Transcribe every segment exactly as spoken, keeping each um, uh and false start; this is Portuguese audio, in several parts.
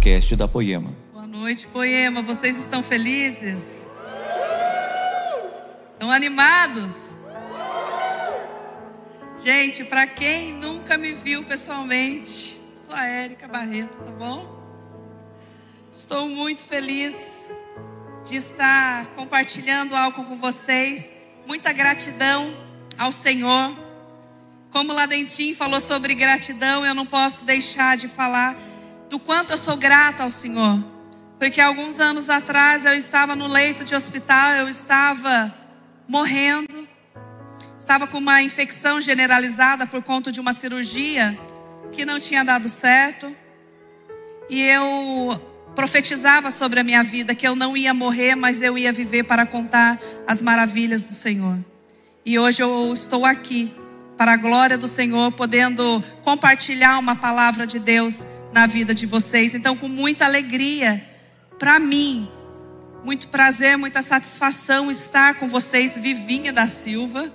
podcast da Poema. Boa noite, Poema. Vocês estão felizes? Estão animados? Gente, para quem nunca me viu pessoalmente, sou a Érica Barreto, tá bom? Estou muito feliz de estar compartilhando algo com vocês. Muita gratidão ao Senhor. Como o Ladentim falou sobre gratidão, eu não posso deixar de falar do quanto eu sou grata ao Senhor. Porque alguns anos atrás eu estava no leito de hospital, eu estava morrendo. Estava com uma infecção generalizada por conta de uma cirurgia que não tinha dado certo. E eu profetizava sobre a minha vida que eu não ia morrer, mas eu ia viver para contar as maravilhas do Senhor. E hoje eu estou aqui, para a glória do Senhor, podendo compartilhar uma palavra de Deus na vida de vocês. Então, com muita alegria, para mim, muito prazer, muita satisfação estar com vocês, Vivinha da Silva,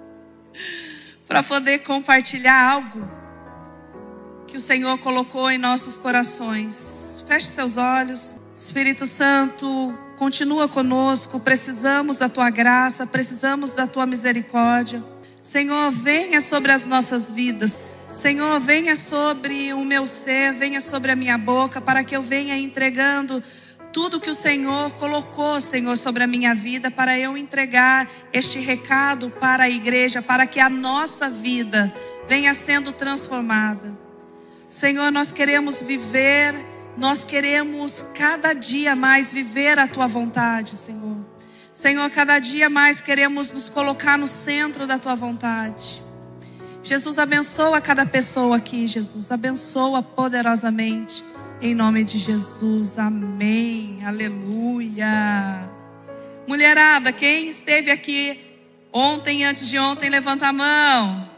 para poder compartilhar algo que o Senhor colocou em nossos corações. Feche seus olhos. Espírito Santo, continua conosco. Precisamos da Tua graça, precisamos da Tua misericórdia. Senhor, venha sobre as nossas vidas. Senhor, venha sobre o meu ser, venha sobre a minha boca, para que eu venha entregando tudo que o Senhor colocou, Senhor, sobre a minha vida, para eu entregar este recado para a igreja, para que a nossa vida venha sendo transformada. Senhor, nós queremos viver, nós queremos cada dia mais viver a Tua vontade, Senhor. Senhor, cada dia mais queremos nos colocar no centro da Tua vontade. Jesus, abençoa cada pessoa aqui, Jesus. Abençoa poderosamente. Em nome de Jesus. Amém. Aleluia. Mulherada, quem esteve aqui ontem e antes de ontem, levanta a mão.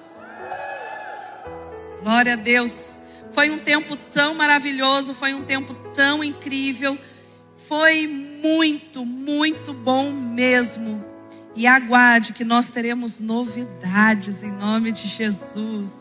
Glória a Deus. Foi um tempo tão maravilhoso. Foi um tempo tão incrível. Foi muito, muito bom mesmo. E aguarde que nós teremos novidades em nome de Jesus.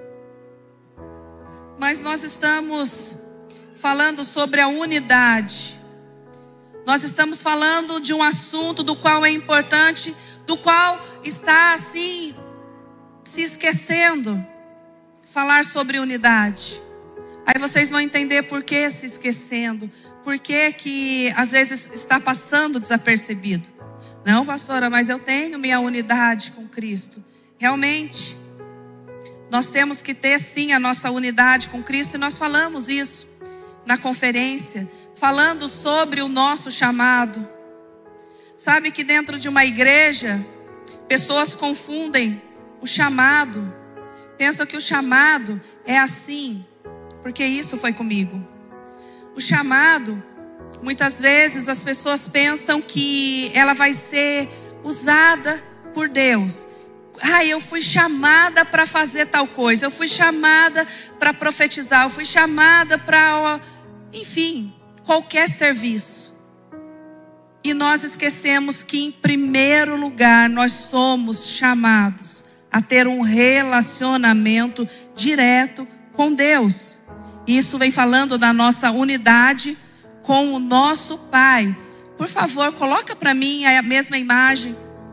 Mas nós estamos falando sobre a unidade. Nós estamos falando de um assunto do qual é importante, do qual está assim se esquecendo. Falar sobre unidade. Aí vocês vão entender por que se esquecendo. Por que que às vezes está passando desapercebido. Não, pastora, mas eu tenho minha unidade com Cristo. Realmente, nós temos que ter sim a nossa unidade com Cristo. E nós falamos isso na conferência, falando sobre o nosso chamado. Sabe que dentro de uma igreja, pessoas confundem o chamado. Pensam que o chamado é assim, porque isso foi comigo. O chamado, muitas vezes as pessoas pensam que ela vai ser usada por Deus. Ah, eu fui chamada para fazer tal coisa. Eu fui chamada para profetizar. Eu fui chamada para, enfim, qualquer serviço. E nós esquecemos que em primeiro lugar nós somos chamados a ter um relacionamento direto com Deus. Isso vem falando da nossa unidade com o nosso Pai. Por favor, coloca para mim a mesma imagem.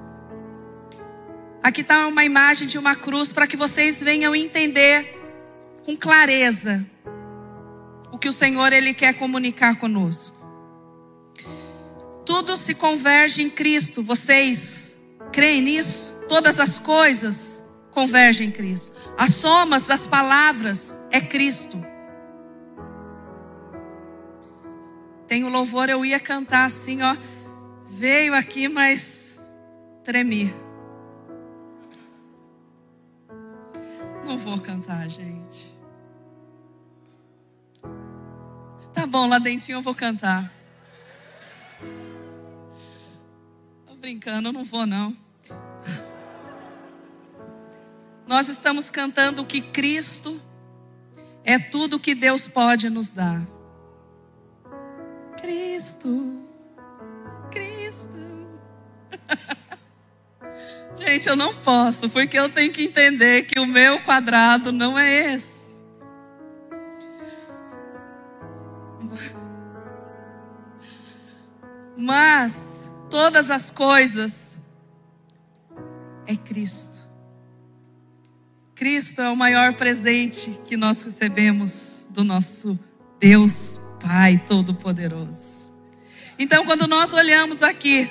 Aqui está uma imagem de uma cruz para que vocês venham entender com clareza o que o Senhor ele quer comunicar conosco. Tudo se converge em Cristo. Vocês creem nisso? Todas as coisas convergem em Cristo. As somas das palavras é Cristo. Tem o louvor, eu ia cantar assim, ó. Veio aqui, mas tremi. Não vou cantar, gente. Tá bom, lá dentro eu vou cantar. Tô brincando, eu não vou não. Nós estamos cantando que Cristo é tudo que Deus pode nos dar. Cristo, Cristo. Gente, eu não posso, porque eu tenho que entender que o meu quadrado não é esse. Mas todas as coisas é Cristo. Cristo é o maior presente que nós recebemos do nosso Deus Pai Todo-Poderoso. Então, quando nós olhamos aqui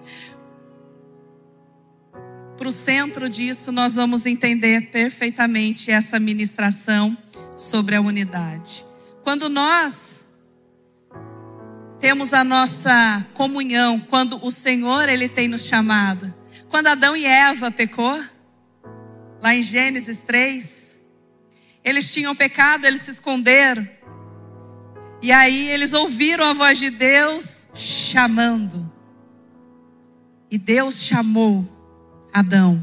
para o centro disso, nós vamos entender perfeitamente essa ministração sobre a unidade. Quando nós temos a nossa comunhão, quando o Senhor ele tem nos chamado, quando Adão e Eva pecou, lá em Gênesis três, eles tinham pecado, eles se esconderam, e aí eles ouviram a voz de Deus chamando, e Deus chamou Adão.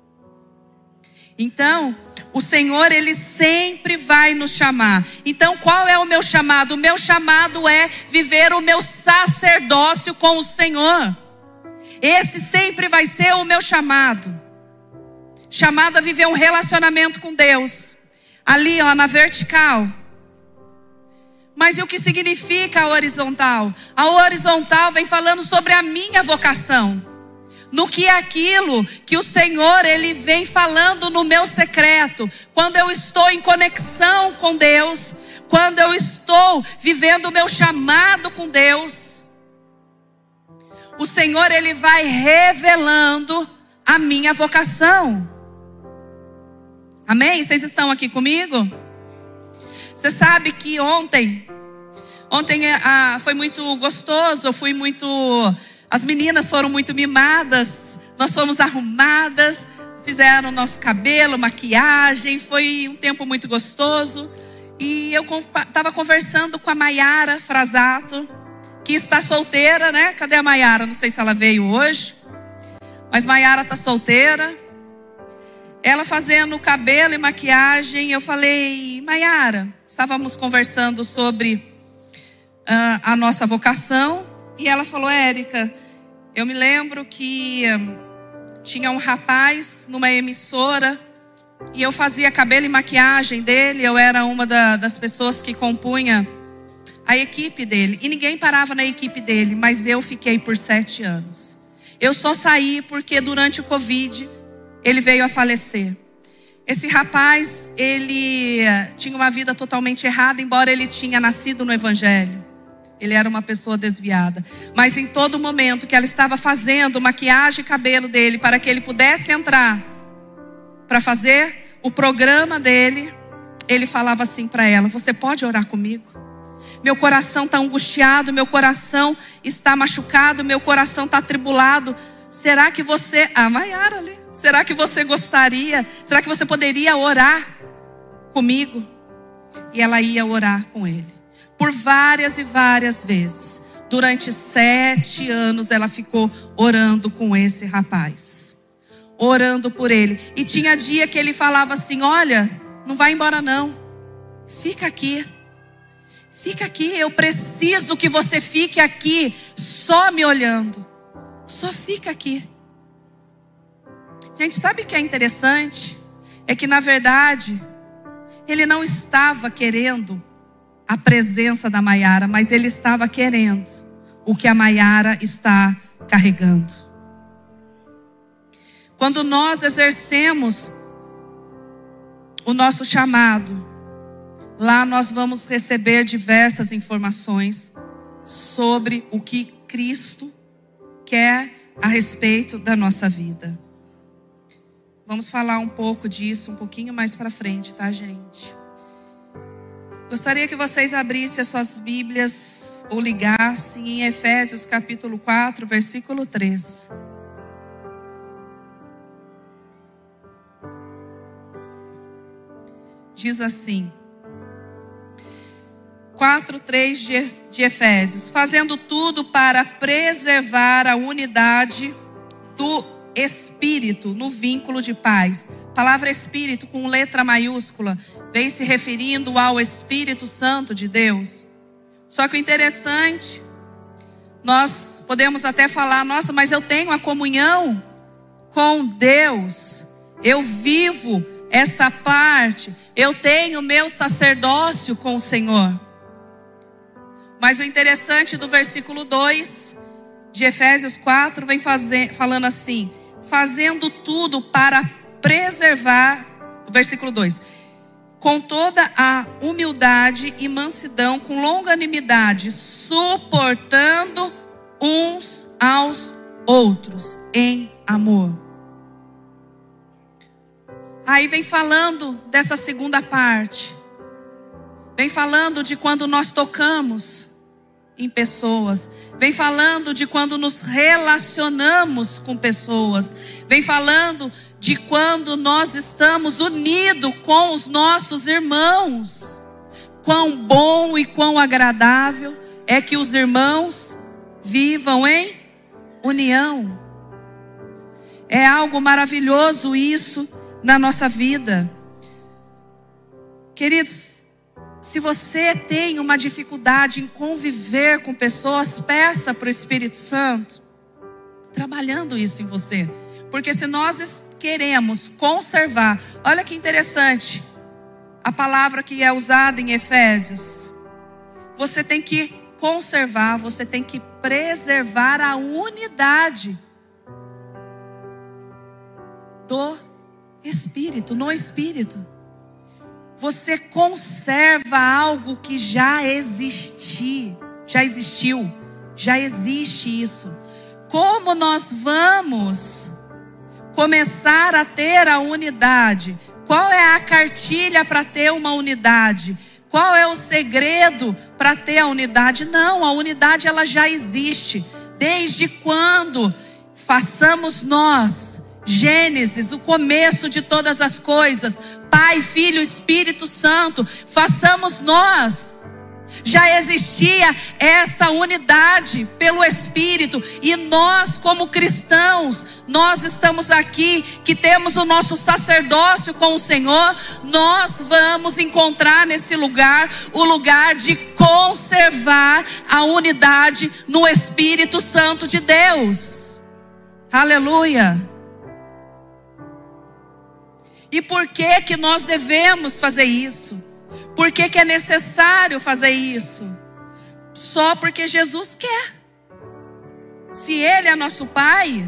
Então, o Senhor, Ele sempre vai nos chamar. Então, qual é o meu chamado? O meu chamado é viver o meu sacerdócio com o Senhor. Esse sempre vai ser o meu chamado. Chamado a viver um relacionamento com Deus. Ali, ó, na vertical. Mas e o que significa a horizontal? A horizontal vem falando sobre a minha vocação. No que é aquilo que o Senhor, Ele vem falando no meu secreto. Quando eu estou em conexão com Deus. Quando eu estou vivendo o meu chamado com Deus. O Senhor, Ele vai revelando a minha vocação. Amém? Vocês estão aqui comigo? Você sabe que ontem, ontem ah, foi muito gostoso, eu fui muito... As meninas foram muito mimadas, nós fomos arrumadas, fizeram nosso cabelo, maquiagem, foi um tempo muito gostoso. E eu estava conversando com a Maiara Frasato, que está solteira, né? Cadê a Maiara? Não sei se ela veio hoje, mas Maiara está solteira. Ela fazendo cabelo e maquiagem, eu falei, Maiara, estávamos conversando sobre uh, a nossa vocação. E ela falou, Érica, eu me lembro que um, tinha um rapaz numa emissora e eu fazia cabelo e maquiagem dele. Eu era uma da, das pessoas que compunha a equipe dele. E ninguém parava na equipe dele, mas eu fiquei por sete anos. Eu só saí porque durante o Covid ele veio a falecer. Esse rapaz, ele tinha uma vida totalmente errada, embora ele tinha nascido no Evangelho. Ele era uma pessoa desviada. Mas em todo momento que ela estava fazendo maquiagem e cabelo dele para que ele pudesse entrar para fazer o programa dele, ele falava assim para ela, você pode orar comigo? Meu coração está angustiado, meu coração está machucado, meu coração está atribulado. Será que você... Ah, Maiara ali. Será que você gostaria? Será que você poderia orar comigo? E ela ia orar com ele. Por várias e várias vezes. Durante sete anos ela ficou orando com esse rapaz. Orando por ele. E tinha dia que ele falava assim, olha, não vai embora não. Fica aqui. Fica aqui, eu preciso que você fique aqui, só me olhando. Só fica aqui. Gente, sabe o que é interessante? É que na verdade, ele não estava querendo a presença da Maiara, mas ele estava querendo o que a Maiara está carregando. Quando nós exercemos o nosso chamado, lá nós vamos receber diversas informações sobre o que Cristo quer a respeito da nossa vida. Vamos falar um pouco disso, um pouquinho mais para frente, tá, gente? Gostaria que vocês abrissem as suas Bíblias ou ligassem em Efésios capítulo quatro, versículo três. Diz assim, quatro, três de, de Efésios. Fazendo tudo para preservar a unidade do Espírito no vínculo de paz. A palavra Espírito com letra maiúscula vem se referindo ao Espírito Santo de Deus. Só que o interessante, nós podemos até falar, nossa, mas eu tenho a comunhão com Deus. Eu vivo essa parte. Eu tenho meu sacerdócio com o Senhor. Mas o interessante do versículo dois de Efésios quatro vem fazer, falando assim: fazendo tudo para preservar, o versículo dois, com toda a humildade e mansidão, com longanimidade, suportando uns aos outros em amor. Aí vem falando dessa segunda parte. Vem falando de quando nós tocamos em pessoas. Vem falando de quando nos relacionamos com pessoas. Vem falando de quando nós estamos unidos com os nossos irmãos. Quão bom e quão agradável é que os irmãos vivam em união. É algo maravilhoso isso na nossa vida. Queridos, se você tem uma dificuldade em conviver com pessoas, peça para o Espírito Santo trabalhando isso em você. Porque se nós queremos conservar, olha que interessante a palavra que é usada em Efésios. Você tem que conservar, você tem que preservar a unidade do Espírito, no Espírito. Você conserva algo que já existe, já existiu, já existe isso. Como nós vamos começar a ter a unidade? Qual é a cartilha para ter uma unidade? Qual é o segredo para ter a unidade? Não, a unidade ela já existe. Desde quando façamos nós, Gênesis, o começo de todas as coisas, Pai, Filho, Espírito Santo, façamos nós. Já existia essa unidade pelo Espírito. E nós como cristãos, nós estamos aqui, que temos o nosso sacerdócio com o Senhor. Nós vamos encontrar nesse lugar, o lugar de conservar a unidade no Espírito Santo de Deus. Aleluia. E por que que nós devemos fazer isso? Por que que é necessário fazer isso? Só porque Jesus quer. Se Ele é nosso Pai,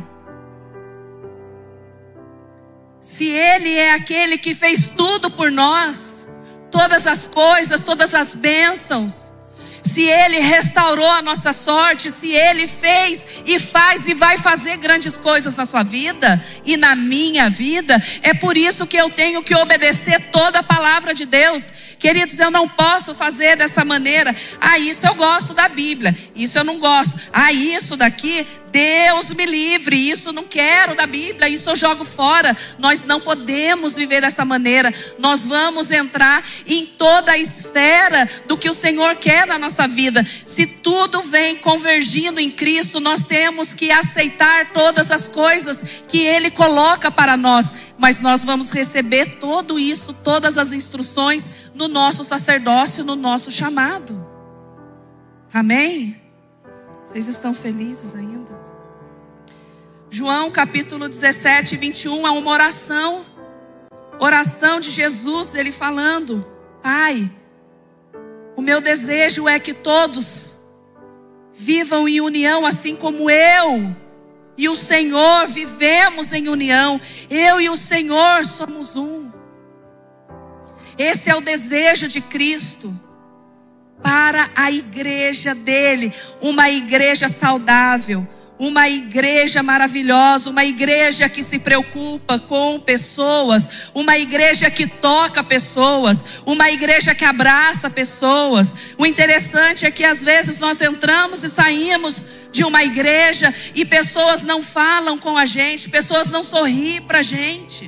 se Ele é aquele que fez tudo por nós, todas as coisas, todas as bênçãos, se Ele restaurou a nossa sorte, se Ele fez e faz e vai fazer grandes coisas na sua vida e na minha vida, é por isso que eu tenho que obedecer toda a palavra de Deus. Queridos, eu não posso fazer dessa maneira. Ah, isso eu gosto da Bíblia, isso eu não gosto. Ah, isso daqui, Deus me livre, isso eu não quero da Bíblia, isso eu jogo fora. Nós não podemos viver dessa maneira. Nós vamos entrar em toda a esfera do que o Senhor quer na nossa vida. Se tudo vem convergindo em Cristo, nós temos que aceitar todas as coisas que Ele coloca para nós. Mas nós vamos receber tudo isso, todas as instruções no nosso sacerdócio, no nosso chamado. Amém? Vocês estão felizes ainda? João capítulo dezessete, vinte e um é uma oração. Oração de Jesus, Ele falando: Pai, o meu desejo é que todos vivam em união assim como eu e o Senhor vivemos em união. Eu e o Senhor somos um. Esse é o desejo de Cristo para a igreja dele, uma igreja saudável, uma igreja maravilhosa, uma igreja que se preocupa com pessoas, uma igreja que toca pessoas, uma igreja que abraça pessoas. O interessante é que às vezes nós entramos e saímos de uma igreja e pessoas não falam com a gente, pessoas não sorriem para a gente.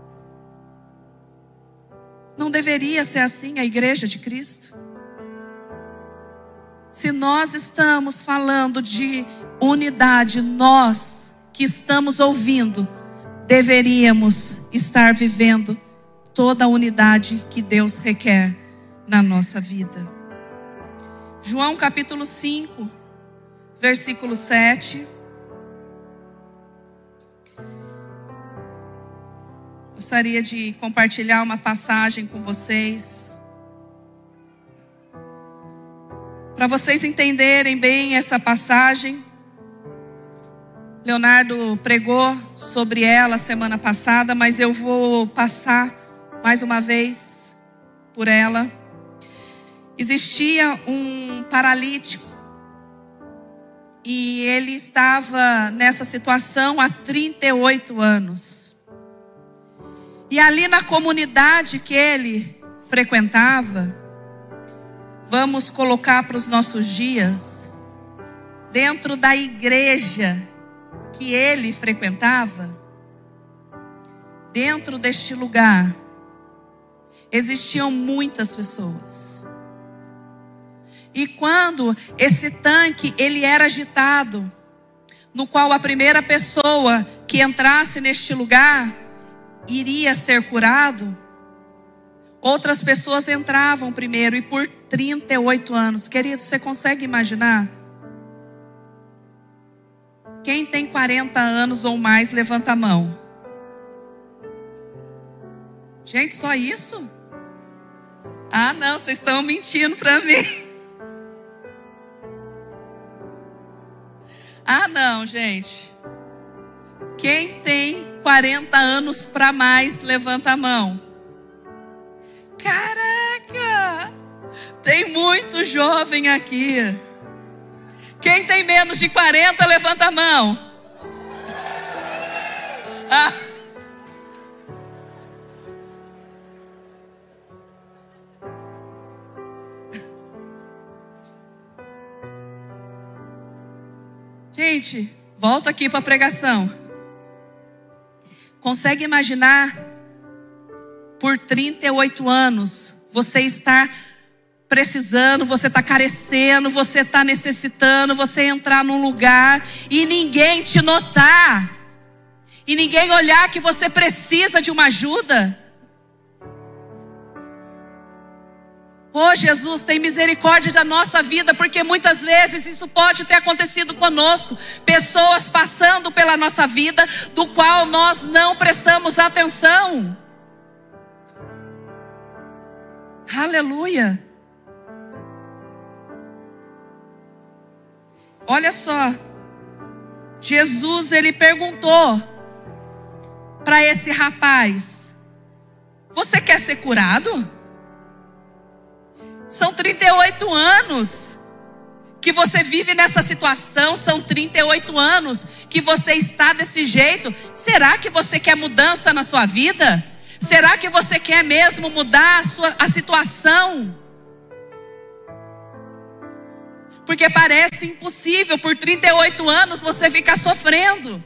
Não deveria ser assim a igreja de Cristo? Se nós estamos falando de unidade, nós que estamos ouvindo, deveríamos estar vivendo toda a unidade que Deus requer na nossa vida. João capítulo cinco, versículo sete. Gostaria de compartilhar uma passagem com vocês. Para vocês entenderem bem essa passagem, Leonardo pregou sobre ela semana passada, mas eu vou passar mais uma vez por ela. Existia um paralítico e ele estava nessa situação há trinta e oito anos. E ali na comunidade que ele frequentava, vamos colocar para os nossos dias, dentro da igreja que ele frequentava, dentro deste lugar, existiam muitas pessoas. E quando esse tanque ele era agitado, no qual a primeira pessoa que entrasse neste lugar iria ser curado, outras pessoas entravam primeiro, e por trinta e oito anos, querido, você consegue imaginar? Quem tem quarenta anos ou mais, levanta a mão. Gente, só isso? Ah, não, vocês estão mentindo para mim. Ah, não, gente. Quem tem quarenta anos para mais, levanta a mão. Caraca! Tem muito jovem aqui. Quem tem menos de quarenta, levanta a mão. Ah. Gente, volta aqui para a pregação. Consegue imaginar, por trinta e oito anos, você estar precisando, você está carecendo, você está necessitando, você entrar num lugar e ninguém te notar, e ninguém olhar que você precisa de uma ajuda? Oh, Jesus, tem misericórdia da nossa vida, porque muitas vezes isso pode ter acontecido conosco. Pessoas passando pela nossa vida, do qual nós não prestamos atenção. Aleluia. Olha só, Jesus, ele perguntou para esse rapaz: você quer ser curado? São trinta e oito anos que você vive nessa situação, são trinta e oito anos que você está desse jeito. Será que você quer mudança na sua vida? Será que você quer mesmo mudar a, sua, a situação? Porque parece impossível por trinta e oito anos você ficar sofrendo.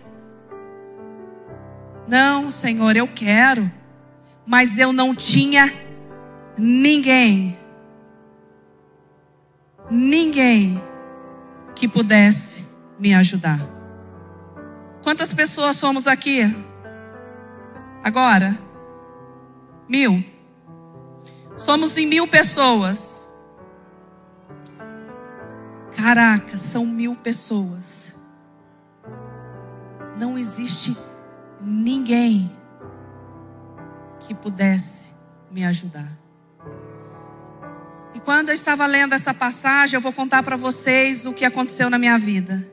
Não, Senhor, eu quero, mas eu não tinha ninguém. Ninguém que pudesse me ajudar. Quantas pessoas somos aqui? Agora? Mil. Somos em mil pessoas. Caraca, são mil pessoas. Não existe ninguém que pudesse me ajudar. E quando eu estava lendo essa passagem, eu vou contar para vocês o que aconteceu na minha vida.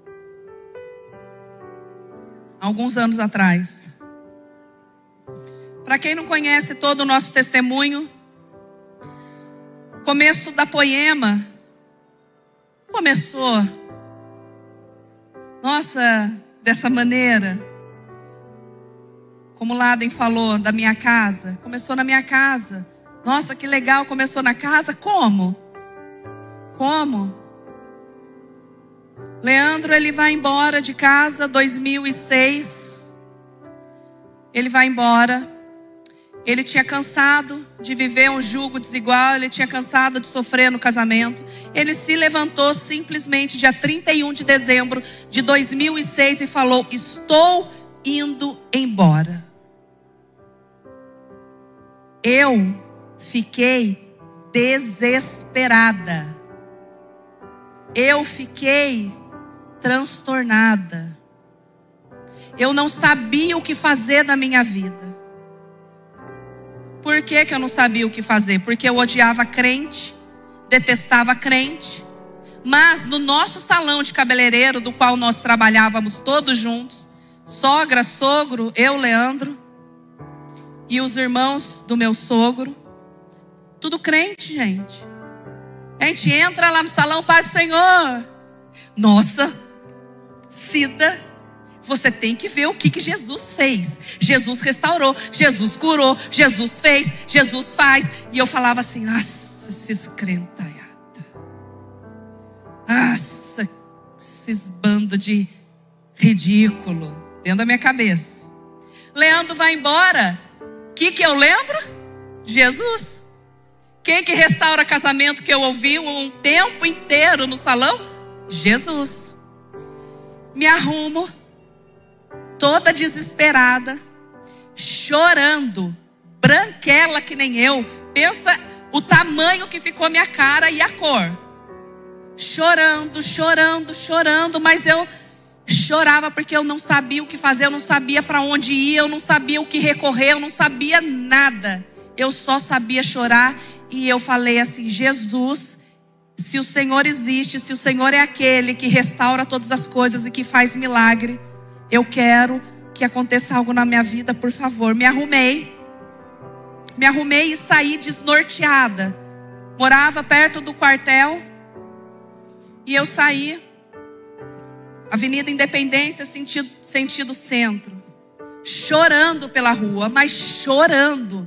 Alguns anos atrás. Para quem não conhece todo o nosso testemunho, começo da Poema começou, nossa, dessa maneira. Como o Laden falou da minha casa, começou na minha casa. Nossa, que legal, começou na casa? Como? Como? Leandro, ele vai embora de casa, dois mil e seis. Ele vai embora. Ele tinha cansado de viver um jugo desigual. Ele tinha cansado de sofrer no casamento. Ele se levantou simplesmente dia trinta e um de dezembro de dois mil e seis e falou: estou indo embora. Eu fiquei desesperada. Eu fiquei transtornada. Eu não sabia o que fazer da minha vida. Por que que eu não sabia o que fazer? Porque eu odiava crente, detestava crente, Mas no nosso salão de cabeleireiro, do qual nós trabalhávamos todos juntos, sogra, sogro, eu, Leandro, e os irmãos do meu sogro, tudo crente, gente. A gente entra lá no salão, paz do Senhor. Nossa, Cida, você tem que ver o que, que Jesus fez. Jesus restaurou, Jesus curou, Jesus fez, Jesus faz. E eu falava assim, nossa, esses crentaiada. Nossa, esses bandos de ridículo. Dentro da minha cabeça. Leandro vai embora. O que, que eu lembro? Jesus. Quem que restaura casamento que eu ouvi um tempo inteiro no salão? Jesus. Me arrumo, toda desesperada, chorando, branquela que nem eu. Pensa o tamanho que ficou minha cara e a cor. Chorando, chorando, chorando, mas eu chorava porque eu não sabia o que fazer, eu não sabia para onde ir, eu não sabia o que recorrer, eu não sabia nada. Eu só sabia chorar e eu falei assim, Jesus, se o Senhor existe, se o Senhor é aquele que restaura todas as coisas e que faz milagre, eu quero que aconteça algo na minha vida, por favor. Me arrumei, me arrumei e saí desnorteada. Morava perto do quartel e eu saí, Avenida Independência, sentido, sentido centro, chorando pela rua, mas chorando.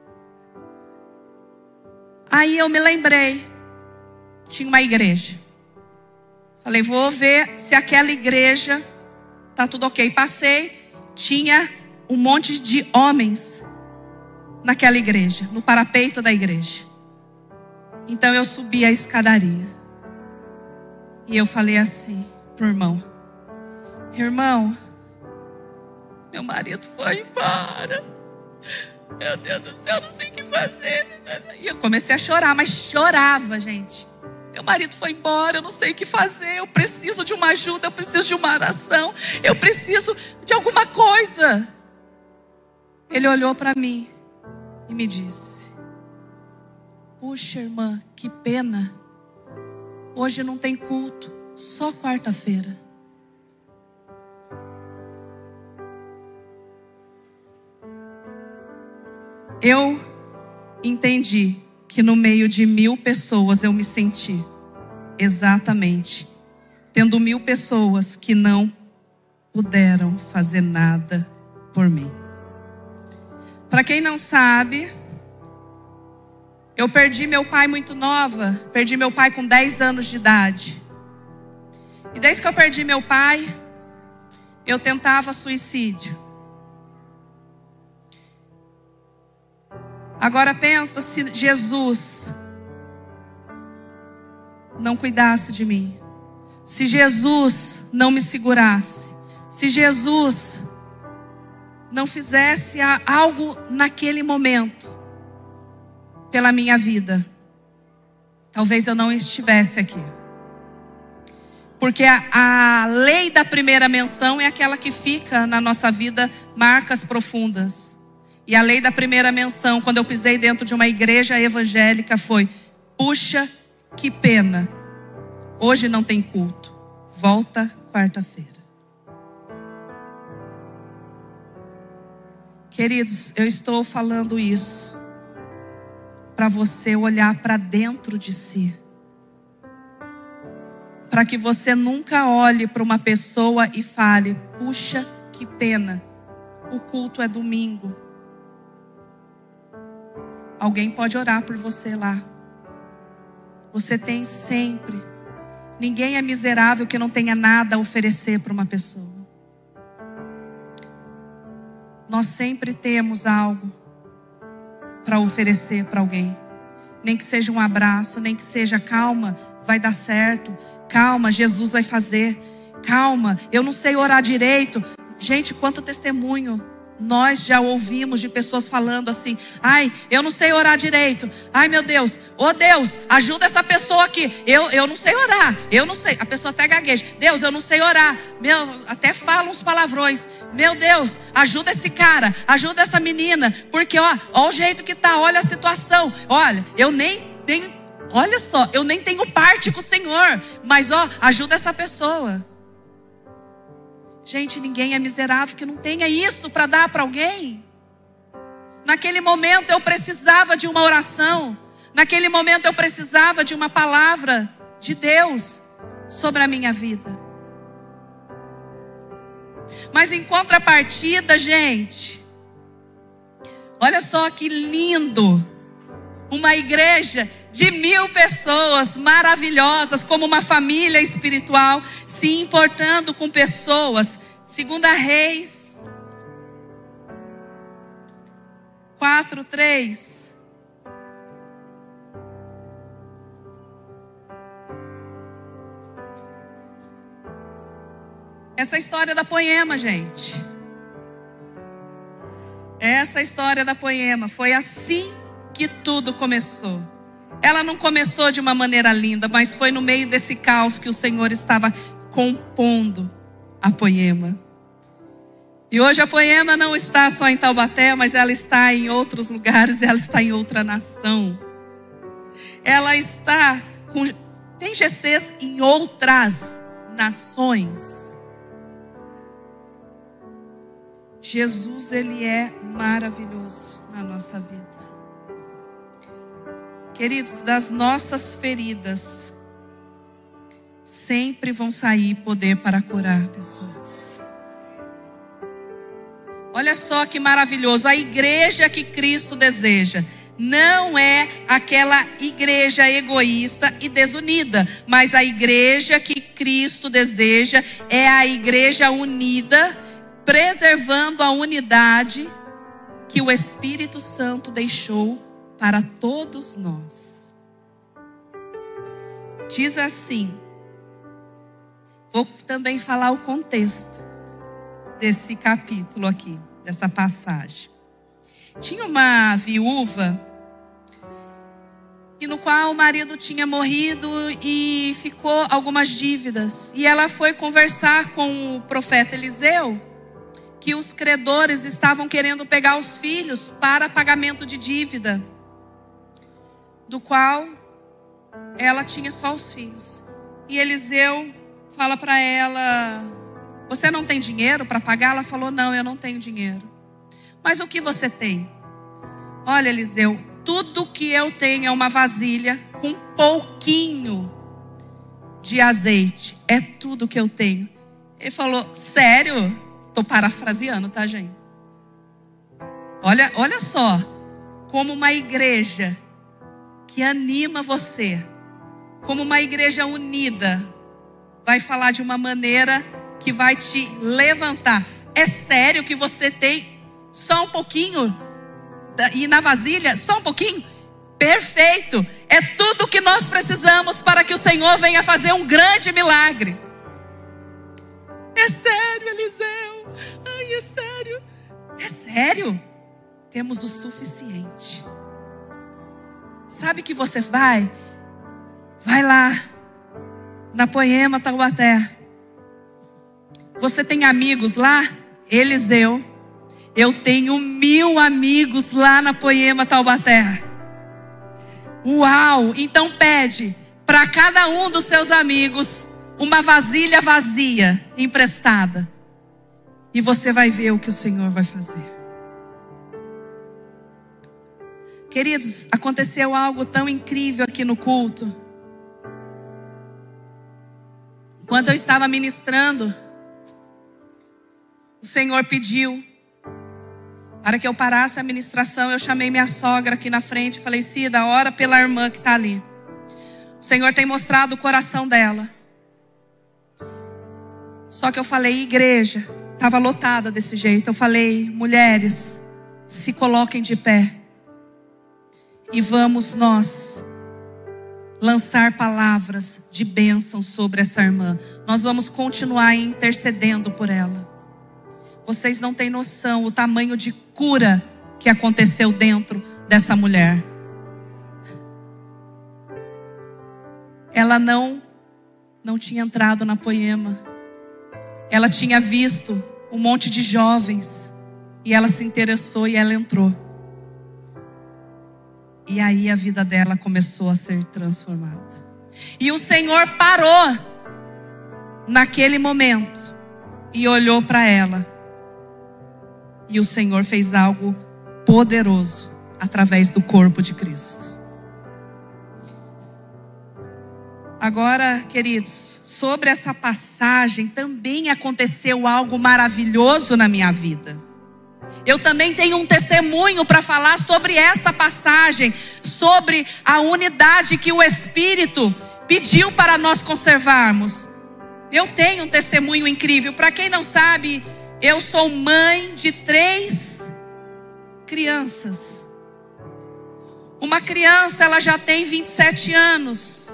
Aí eu me lembrei, tinha uma igreja. Falei, vou ver se aquela igreja tá tudo ok. Passei, tinha um monte de homens naquela igreja, no parapeito da igreja. Então eu subi a escadaria. E eu falei assim pro irmão, irmão, meu marido foi embora. Meu Deus do céu, não sei o que fazer. E eu comecei a chorar, mas chorava, gente. Meu marido foi embora, eu não sei o que fazer. Eu preciso de uma ajuda, eu preciso de uma oração. Eu preciso de alguma coisa. Ele olhou para mim e me disse, puxa, irmã, que pena. Hoje não tem culto, só quarta-feira. Eu entendi que no meio de mil pessoas eu me senti exatamente tendo mil pessoas que não puderam fazer nada por mim. Para quem não sabe, eu perdi meu pai muito nova, perdi meu pai com dez anos de idade. E desde que eu perdi meu pai, eu tentava suicídio. Agora pensa se Jesus não cuidasse de mim. Se Jesus não me segurasse. Se Jesus não fizesse algo naquele momento pela minha vida. Talvez eu não estivesse aqui. Porque a, a lei da primeira menção é aquela que fica na nossa vida, marcas profundas. E a lei da primeira menção, quando eu pisei dentro de uma igreja evangélica, foi: puxa, que pena, hoje não tem culto, volta quarta-feira. Queridos, eu estou falando isso para você olhar para dentro de si. Para que você nunca olhe para uma pessoa e fale: puxa, que pena, o culto é domingo. Alguém pode orar por você lá. Você tem sempre. Ninguém é miserável que não tenha nada a oferecer para uma pessoa. Nós sempre temos algo para oferecer para alguém. Nem que seja um abraço, nem que seja calma, vai dar certo. Calma, Jesus vai fazer. Calma, eu não sei orar direito. Gente, quanto testemunho nós já ouvimos de pessoas falando assim: ai, eu não sei orar direito. Ai, meu Deus, oh Deus, ajuda essa pessoa aqui. Eu, eu não sei orar, eu não sei. A pessoa até gagueja: Deus, eu não sei orar. Meu, até fala uns palavrões. Meu Deus, ajuda esse cara, ajuda essa menina. Porque ó, ó o jeito que tá, olha a situação. Olha, eu nem, nem Olha só, eu nem tenho parte com o Senhor, mas ó, ajuda essa pessoa. Gente, ninguém é miserável que não tenha isso para dar para alguém. Naquele momento eu precisava de uma oração. Naquele momento eu precisava de uma palavra de Deus sobre a minha vida. Mas em contrapartida, gente, olha só que lindo. Uma igreja de mil pessoas maravilhosas, como uma família espiritual, se importando com pessoas. Segunda Reis quatro, três. Essa história da Poema, gente. Essa história da Poema. Foi assim que tudo começou. Ela não começou de uma maneira linda, mas foi no meio desse caos que o Senhor estava compondo a Poema. E hoje a Poema não está só em Taubaté, mas ela está em outros lugares, ela está em outra nação. Ela está com... tem G Cs em outras nações. Jesus, Ele é maravilhoso na nossa vida. Queridos, das nossas feridas sempre vão sair poder para curar pessoas. Olha só que maravilhoso. A igreja que Cristo deseja não é aquela igreja egoísta e desunida, mas a igreja que Cristo deseja é a igreja unida, preservando a unidade que o Espírito Santo deixou para todos nós. Diz assim, vou também falar o contexto desse capítulo aqui, dessa passagem. Tinha uma viúva, e no qual o marido tinha morrido e ficou algumas dívidas. E ela foi conversar com o profeta Eliseu, que os credores estavam querendo pegar os filhos para pagamento de dívida, do qual ela tinha só os filhos. E Eliseu fala para ela, você não tem dinheiro para pagar? Ela falou, não, eu não tenho dinheiro. Mas o que você tem? Olha, Eliseu, tudo que eu tenho é uma vasilha com pouquinho de azeite. É tudo que eu tenho. Ele falou, sério? Estou parafraseando, tá, gente? Olha, olha só, como uma igreja que anima você, como uma igreja unida, vai falar de uma maneira que vai te levantar. É sério que você tem só um pouquinho? E na vasilha, só um pouquinho? Perfeito! É tudo que nós precisamos para que o Senhor venha fazer um grande milagre. É sério, Eliseu? Ai, é sério? É sério? Temos o suficiente. Sabe que você vai? Vai lá, na Poema, Taubaté. Você tem amigos lá? Eliseu. Eu tenho mil amigos lá na Poema, Taubaté. Uau! Então pede para cada um dos seus amigos uma vasilha vazia, emprestada. E você vai ver o que o Senhor vai fazer. Queridos, aconteceu algo tão incrível aqui no culto. Quando eu estava ministrando, o Senhor pediu para que eu parasse a ministração. Eu chamei minha sogra aqui na frente e falei, Cida, ora pela irmã que está ali. O Senhor tem mostrado o coração dela. Só que eu falei, igreja, estava lotada desse jeito. Eu falei, mulheres, se coloquem de pé. E vamos nós lançar palavras de bênção sobre essa irmã. Nós vamos continuar intercedendo por ela. Vocês não têm noção o tamanho de cura que aconteceu dentro dessa mulher. Ela não, não tinha entrado na Poema. Ela tinha visto um monte de jovens. E ela se interessou e ela entrou. E aí a vida dela começou a ser transformada. E o Senhor parou naquele momento e olhou para ela. E o Senhor fez algo poderoso através do corpo de Cristo. Agora, queridos, sobre essa passagem também aconteceu algo maravilhoso na minha vida. Eu também tenho um testemunho para falar sobre esta passagem, sobre a unidade que o Espírito pediu para nós conservarmos. Eu tenho um testemunho incrível. Para quem não sabe, eu sou mãe de três crianças. Uma criança, ela já tem vinte e sete anos.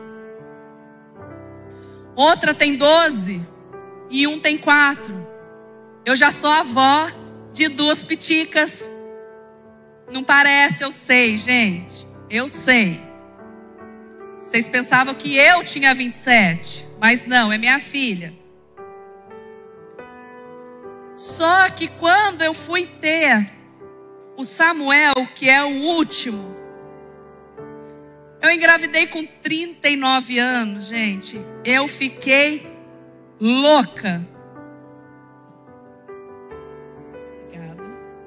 Outra tem doze e um tem quatro. Eu já sou avó de duas piticas. Não parece, eu sei, gente. Eu sei. Vocês pensavam que eu tinha vinte e sete, mas não, é minha filha. Só que quando eu fui ter o Samuel, que é o último, eu engravidei com trinta e nove anos, gente. Eu fiquei louca. Obrigada.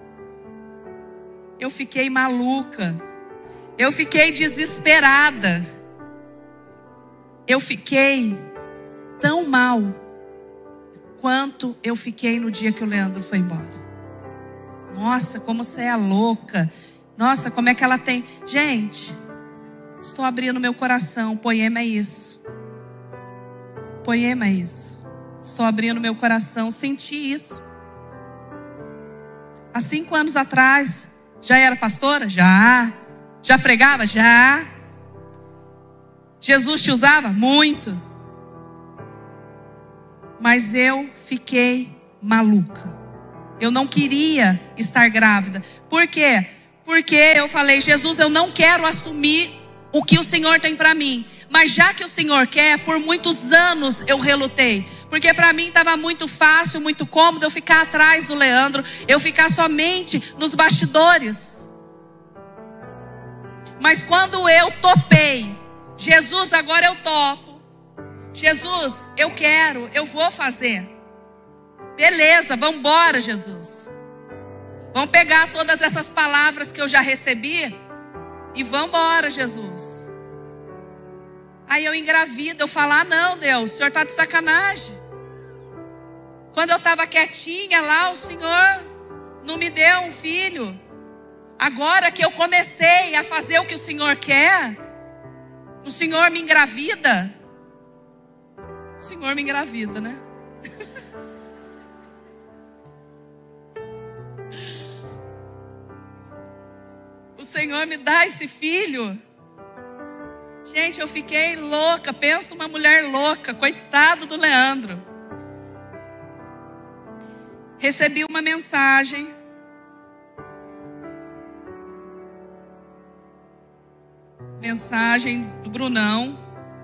Eu fiquei maluca. Eu fiquei desesperada. Eu fiquei tão mal quanto eu fiquei no dia que o Leandro foi embora. Nossa, como você é louca. Nossa, como é que ela tem... Gente, estou abrindo meu coração. O poema é isso. O poema é isso. Estou abrindo meu coração. Senti isso. Há cinco anos atrás, já era pastora? Já. Já pregava? Já. Jesus te usava? Muito. Mas eu fiquei maluca. Eu não queria estar grávida. Por quê? Porque eu falei, Jesus, eu não quero assumir o que o Senhor tem para mim. Mas já que o Senhor quer, por muitos anos eu relutei. Porque para mim estava muito fácil, muito cômodo eu ficar atrás do Leandro. Eu ficar somente nos bastidores. Mas quando eu topei, Jesus, agora eu topo. Jesus, eu quero, eu vou fazer. Beleza, vamos embora, Jesus. Vamos pegar todas essas palavras que eu já recebi e vamos embora, Jesus. Aí eu engravido, eu falo, ah não, Deus, o Senhor está de sacanagem. Quando eu estava quietinha lá, o Senhor não me deu um filho. Agora que eu comecei a fazer o que o Senhor quer, o Senhor me engravida. O Senhor me engravida, né? O Senhor me dá esse filho. Gente, eu fiquei louca. Pensa uma mulher louca. Coitado do Leandro. Recebi uma mensagem. Mensagem do Brunão.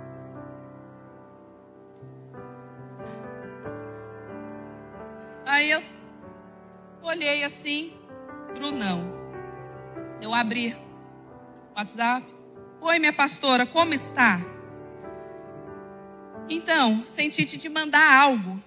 Aí eu olhei assim, Brunão. Eu abri o WhatsApp. Oi, minha pastora, como está? Então, senti te mandar algo.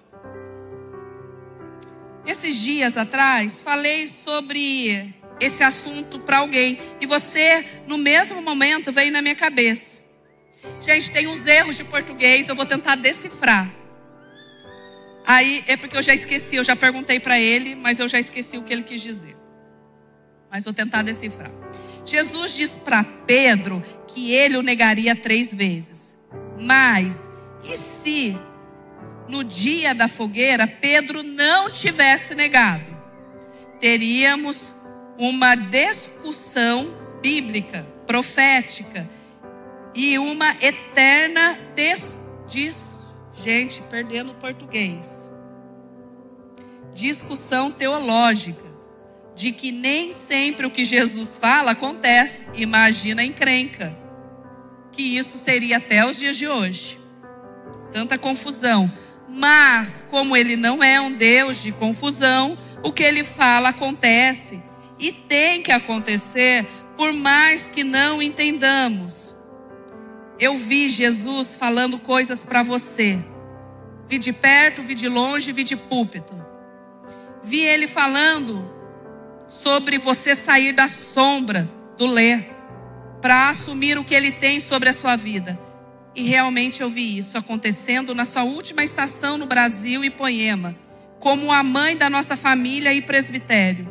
Esses dias atrás, falei sobre esse assunto para alguém. E você, no mesmo momento, veio na minha cabeça. Gente, tem uns erros de português, eu vou tentar decifrar. Aí, é porque eu já esqueci, eu já perguntei para ele, mas eu já esqueci o que ele quis dizer. Mas vou tentar decifrar. Jesus diz para Pedro que ele o negaria três vezes. Mas, e se no dia da fogueira Pedro não tivesse negado? Teríamos uma discussão bíblica, profética e uma eterna des, dis, gente, perdendo o português. Discussão teológica de que nem sempre o que Jesus fala acontece. Imagina a encrenca que isso seria até os dias de hoje. Tanta confusão. Mas como ele não é um Deus de confusão, o que ele fala acontece. E tem que acontecer, por mais que não entendamos. Eu vi Jesus falando coisas para você. Vi de perto, vi de longe, vi de púlpito. Vi ele falando sobre você sair da sombra do Lê para assumir o que ele tem sobre a sua vida. E realmente eu vi isso acontecendo na sua última estação no Brasil e Poema, como a mãe da nossa família e presbitério.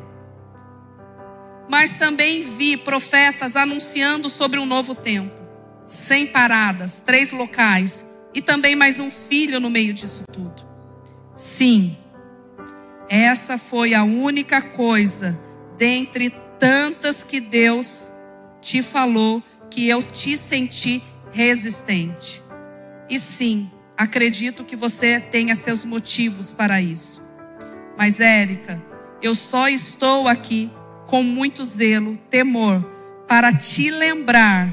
Mas também vi profetas anunciando sobre um novo tempo, sem paradas, três locais e também mais um filho no meio disso tudo. Sim, essa foi a única coisa dentre tantas que Deus te falou que eu te senti resistente. E sim, acredito que você tenha seus motivos para isso. Mas Érica, eu só estou aqui com muito zelo, temor, para te lembrar,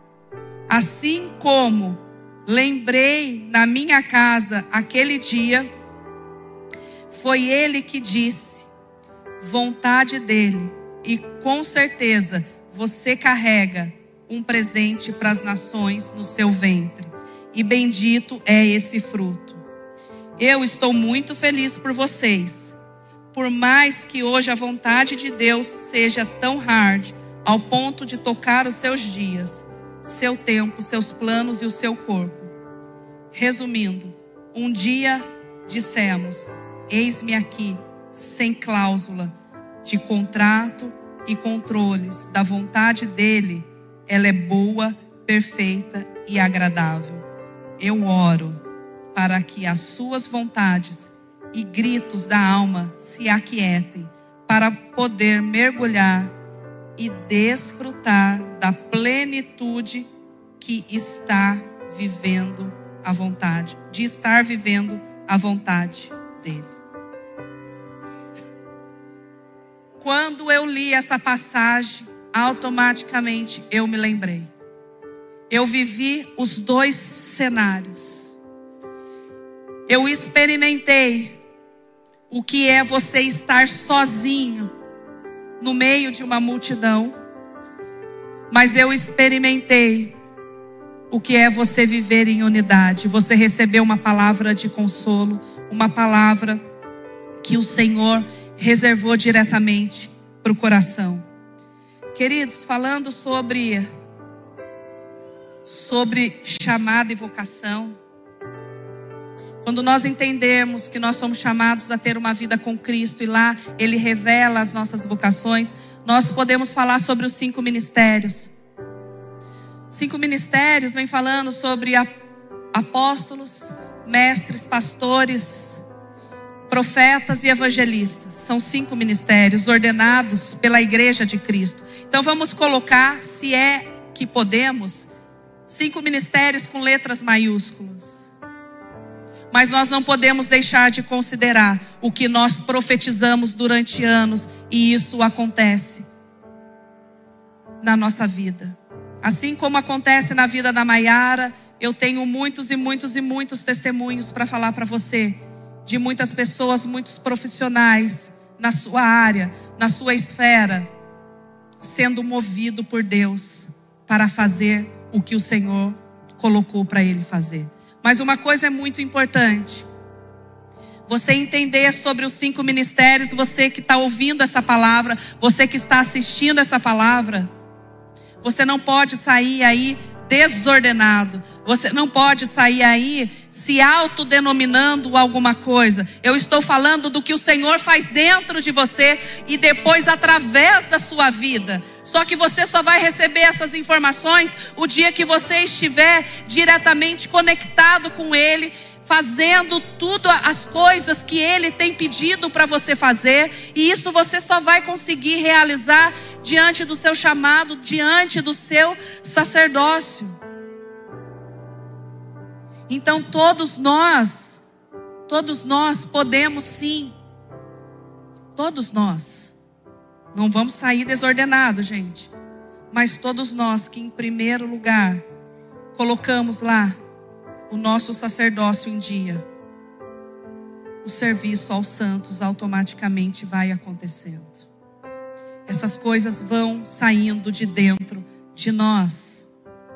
assim como lembrei na minha casa aquele dia, foi ele que disse, vontade dele, e com certeza você carrega um presente para as nações no seu ventre, e bendito é esse fruto. Eu estou muito feliz por vocês, por mais que hoje a vontade de Deus seja tão hard, ao ponto de tocar os seus dias, seu tempo, seus planos e o seu corpo. Resumindo, um dia dissemos, eis-me aqui, sem cláusula de contrato e controles da vontade dele, ela é boa, perfeita e agradável. Eu oro para que as suas vontades e gritos da alma se aquietem, para poder mergulhar e desfrutar da plenitude que está vivendo a vontade, de estar vivendo a vontade dele. Quando eu li essa passagem, automaticamente eu me lembrei. Eu vivi os dois cenários. Eu experimentei o que é você estar sozinho no meio de uma multidão. Mas eu experimentei o que é você viver em unidade. Você receber uma palavra de consolo, uma palavra que o Senhor reservou diretamente para o coração. Queridos, falando sobre, sobre chamada e vocação, quando nós entendermos que nós somos chamados a ter uma vida com Cristo e lá Ele revela as nossas vocações, nós podemos falar sobre os cinco ministérios. Cinco ministérios vem falando sobre apóstolos, mestres, pastores, profetas e evangelistas. São cinco ministérios ordenados pela igreja de Cristo. Então vamos colocar, se é que podemos, cinco ministérios com letras maiúsculas. Mas nós não podemos deixar de considerar o que nós profetizamos durante anos. E isso acontece na nossa vida. Assim como acontece na vida da Maiara, eu tenho muitos e muitos e muitos testemunhos para falar para você. De muitas pessoas, muitos profissionais na sua área, na sua esfera, sendo movido por Deus para fazer o que o Senhor colocou para ele fazer. Mas uma coisa é muito importante. Você entender sobre os cinco ministérios, você que está ouvindo essa palavra, você que está assistindo essa palavra, você não pode sair aí desordenado. Você não pode sair aí se autodenominando alguma coisa. Eu estou falando do que o Senhor faz dentro de você e depois através da sua vida. Só que você só vai receber essas informações o dia que você estiver diretamente conectado com Ele, fazendo tudo as coisas que Ele tem pedido para você fazer. E isso você só vai conseguir realizar diante do seu chamado, diante do seu sacerdócio. Então todos nós, todos nós podemos sim, todos nós, não vamos sair desordenados, gente, mas todos nós que em primeiro lugar colocamos lá o nosso sacerdócio em dia, o serviço aos santos automaticamente vai acontecendo. essas coisas vão saindo de dentro de nós.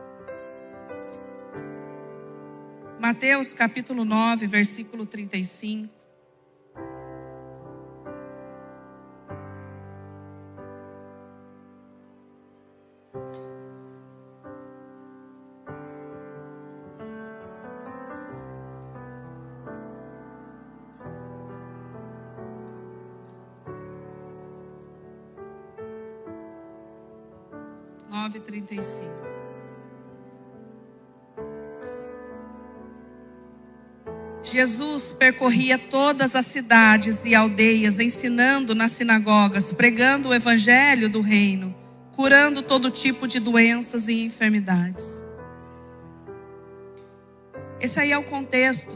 Mateus capítulo nove, versículo trinta e cinco. nove, trinta e cinco. Jesus percorria todas as cidades e aldeias, ensinando nas sinagogas, pregando o evangelho do reino, curando todo tipo de doenças e enfermidades. Esse aí é o contexto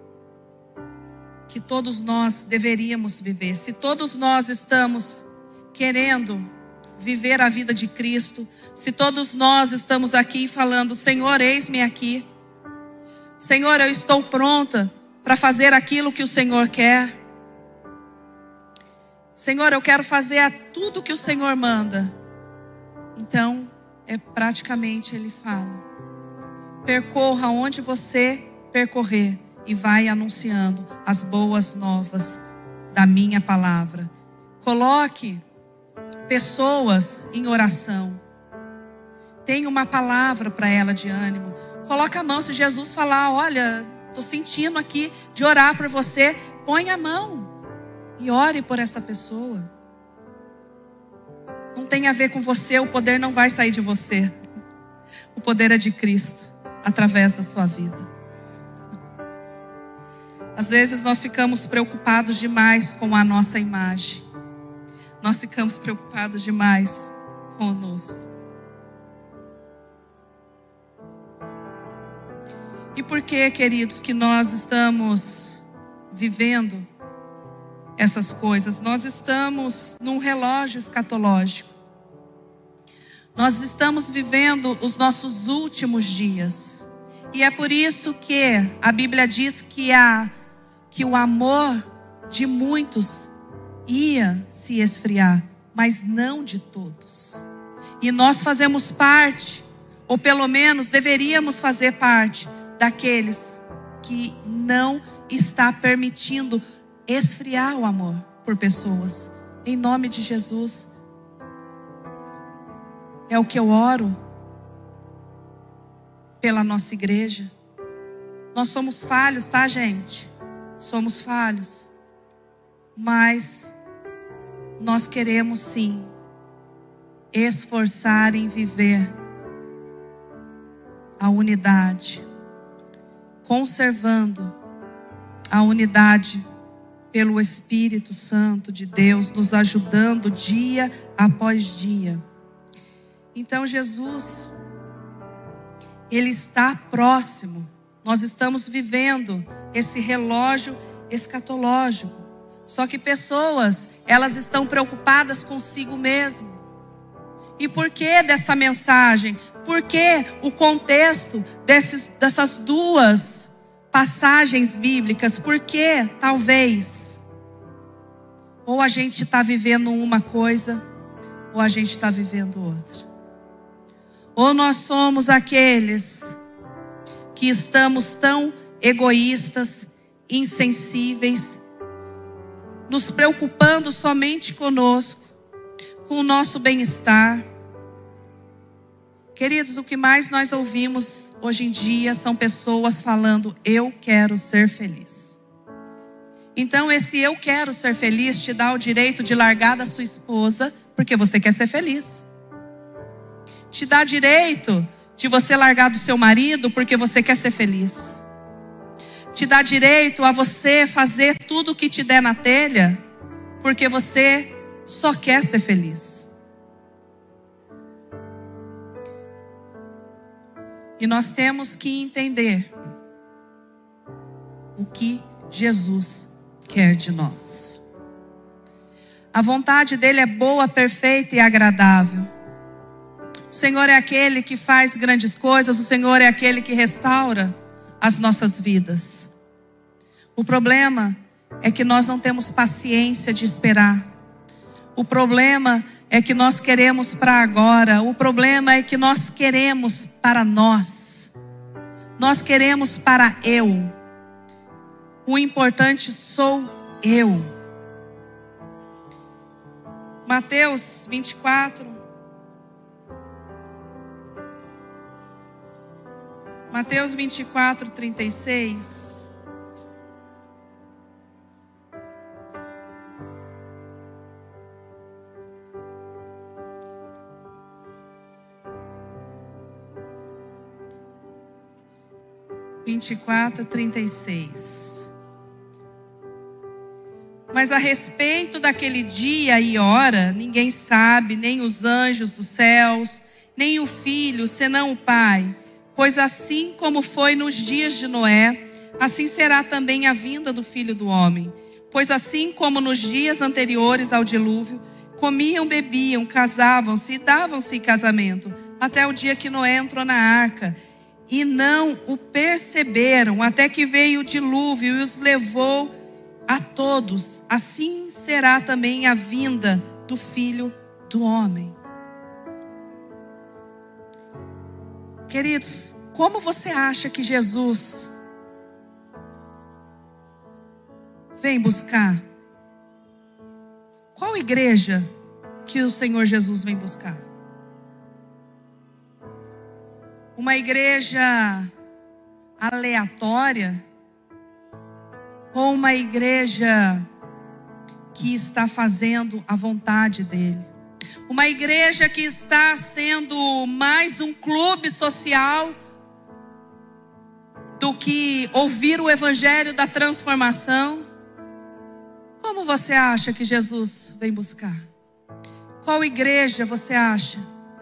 que todos nós deveríamos viver. Se todos nós estamos querendo viver a vida de Cristo, se todos nós estamos aqui falando: Senhor, eis-me aqui. Senhor, eu estou pronta para fazer aquilo que o Senhor quer. Senhor, eu quero fazer tudo que o Senhor manda. Então, é praticamente Ele fala: percorra onde você percorrer e vai anunciando as boas novas da minha palavra. Coloque pessoas em oração. Tem uma palavra para ela de ânimo. Coloca a mão. Se Jesus falar: olha, estou sentindo aqui de orar por você, põe a mão e ore por essa pessoa. Não tem a ver com você, o poder não vai sair de você. O poder é de Cristo, através da sua vida. Às vezes nós ficamos preocupados demais com a nossa imagem. Nós ficamos preocupados demais conosco. E por que, queridos, que nós estamos vivendo essas coisas? Nós estamos num relógio escatológico. Nós estamos vivendo os nossos últimos dias. E é por isso que a Bíblia diz que, a, que o amor de muitos ia se esfriar, mas não de todos. E nós fazemos parte, ou pelo menos deveríamos fazer parte, daqueles que não está permitindo esfriar o amor por pessoas. Em nome de Jesus, é o que eu oro pela nossa igreja. Nós somos falhos, tá, gente? Somos falhos, mas nós queremos sim esforçar em viver a unidade, conservando a unidade pelo Espírito Santo de Deus, nos ajudando dia após dia. Então Jesus, Ele está próximo. Nós estamos vivendo esse relógio escatológico. Só que pessoas, elas estão preocupadas consigo mesmo. E por que dessa mensagem? Por que o contexto desses, dessas duas passagens bíblicas? Porque talvez ou a gente está vivendo uma coisa, ou a gente está vivendo outra. Ou nós somos aqueles que estamos tão egoístas, insensíveis, nos preocupando somente conosco, com o nosso bem-estar. Queridos, o que mais nós ouvimos hoje em dia são pessoas falando: eu quero ser feliz. Então esse eu quero ser feliz te dá o direito de largar da sua esposa, porque você quer ser feliz. Te dá direito de você largar do seu marido, porque você quer ser feliz. Te dá direito a você fazer tudo o que te der na telha, porque você só quer ser feliz. E nós temos que entender o que Jesus quer de nós. A vontade dele é boa, perfeita e agradável. O Senhor é aquele que faz grandes coisas, o Senhor é aquele que restaura as nossas vidas. O problema é que nós não temos paciência de esperar. O problema é que nós queremos para agora. O problema é que nós queremos para nós. Nós queremos para eu. O importante sou eu. Mateus vinte e quatro. Mateus vinte e quatro, trinta e seis. vinte e quatro, trinta e seis. Mas a respeito daquele dia e hora, ninguém sabe, nem os anjos dos céus, nem o Filho, senão o Pai. Pois assim como foi nos dias de Noé, assim será também a vinda do Filho do Homem. Pois assim como nos dias anteriores ao dilúvio, comiam, bebiam, casavam-se e davam-se em casamento, até o dia que Noé entrou na arca. E não o perceberam, até que veio o dilúvio e os levou a todos. Assim será também a vinda do Filho do Homem. Queridos, como você acha que Jesus vem buscar? Qual igreja que o Senhor Jesus vem buscar? Uma igreja aleatória? Ou uma igreja que está fazendo a vontade dele? Uma igreja que está sendo mais um clube social do que ouvir o evangelho da transformação? Como você acha que Jesus vem buscar? Qual igreja você acha?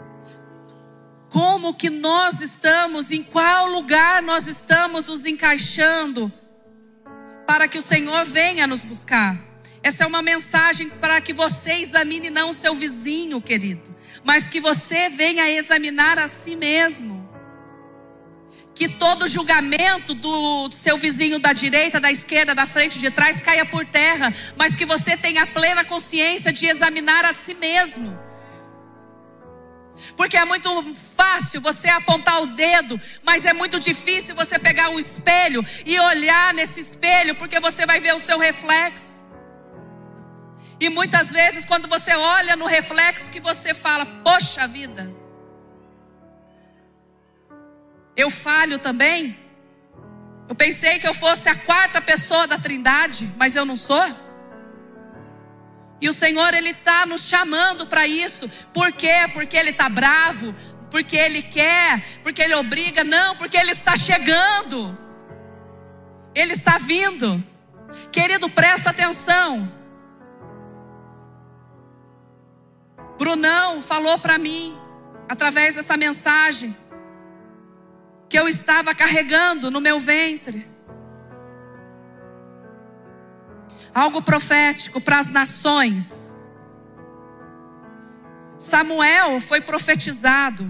Como que nós estamos, em qual lugar nós estamos nos encaixando para que o Senhor venha nos buscar? Essa é uma mensagem para que você examine não o seu vizinho, querido, mas que você venha examinar a si mesmo. Que todo julgamento do seu vizinho da direita, da esquerda, da frente, de trás caia por terra, mas que você tenha a plena consciência de examinar a si mesmo. Porque é muito fácil você apontar o dedo, mas é muito difícil você pegar um espelho e olhar nesse espelho, porque você vai ver o seu reflexo. E muitas vezes quando você olha no reflexo que você fala, poxa vida, eu falho também? Eu pensei que eu fosse a quarta pessoa da Trindade, mas eu não sou? E o Senhor, Ele está nos chamando para isso. Por quê? Porque Ele está bravo? Porque Ele quer? Porque Ele obriga? Não, porque Ele está chegando. Ele está vindo. Querido, presta atenção. Brunão falou para mim, através dessa mensagem, que eu estava carregando no meu ventre algo profético para as nações. Samuel foi profetizado.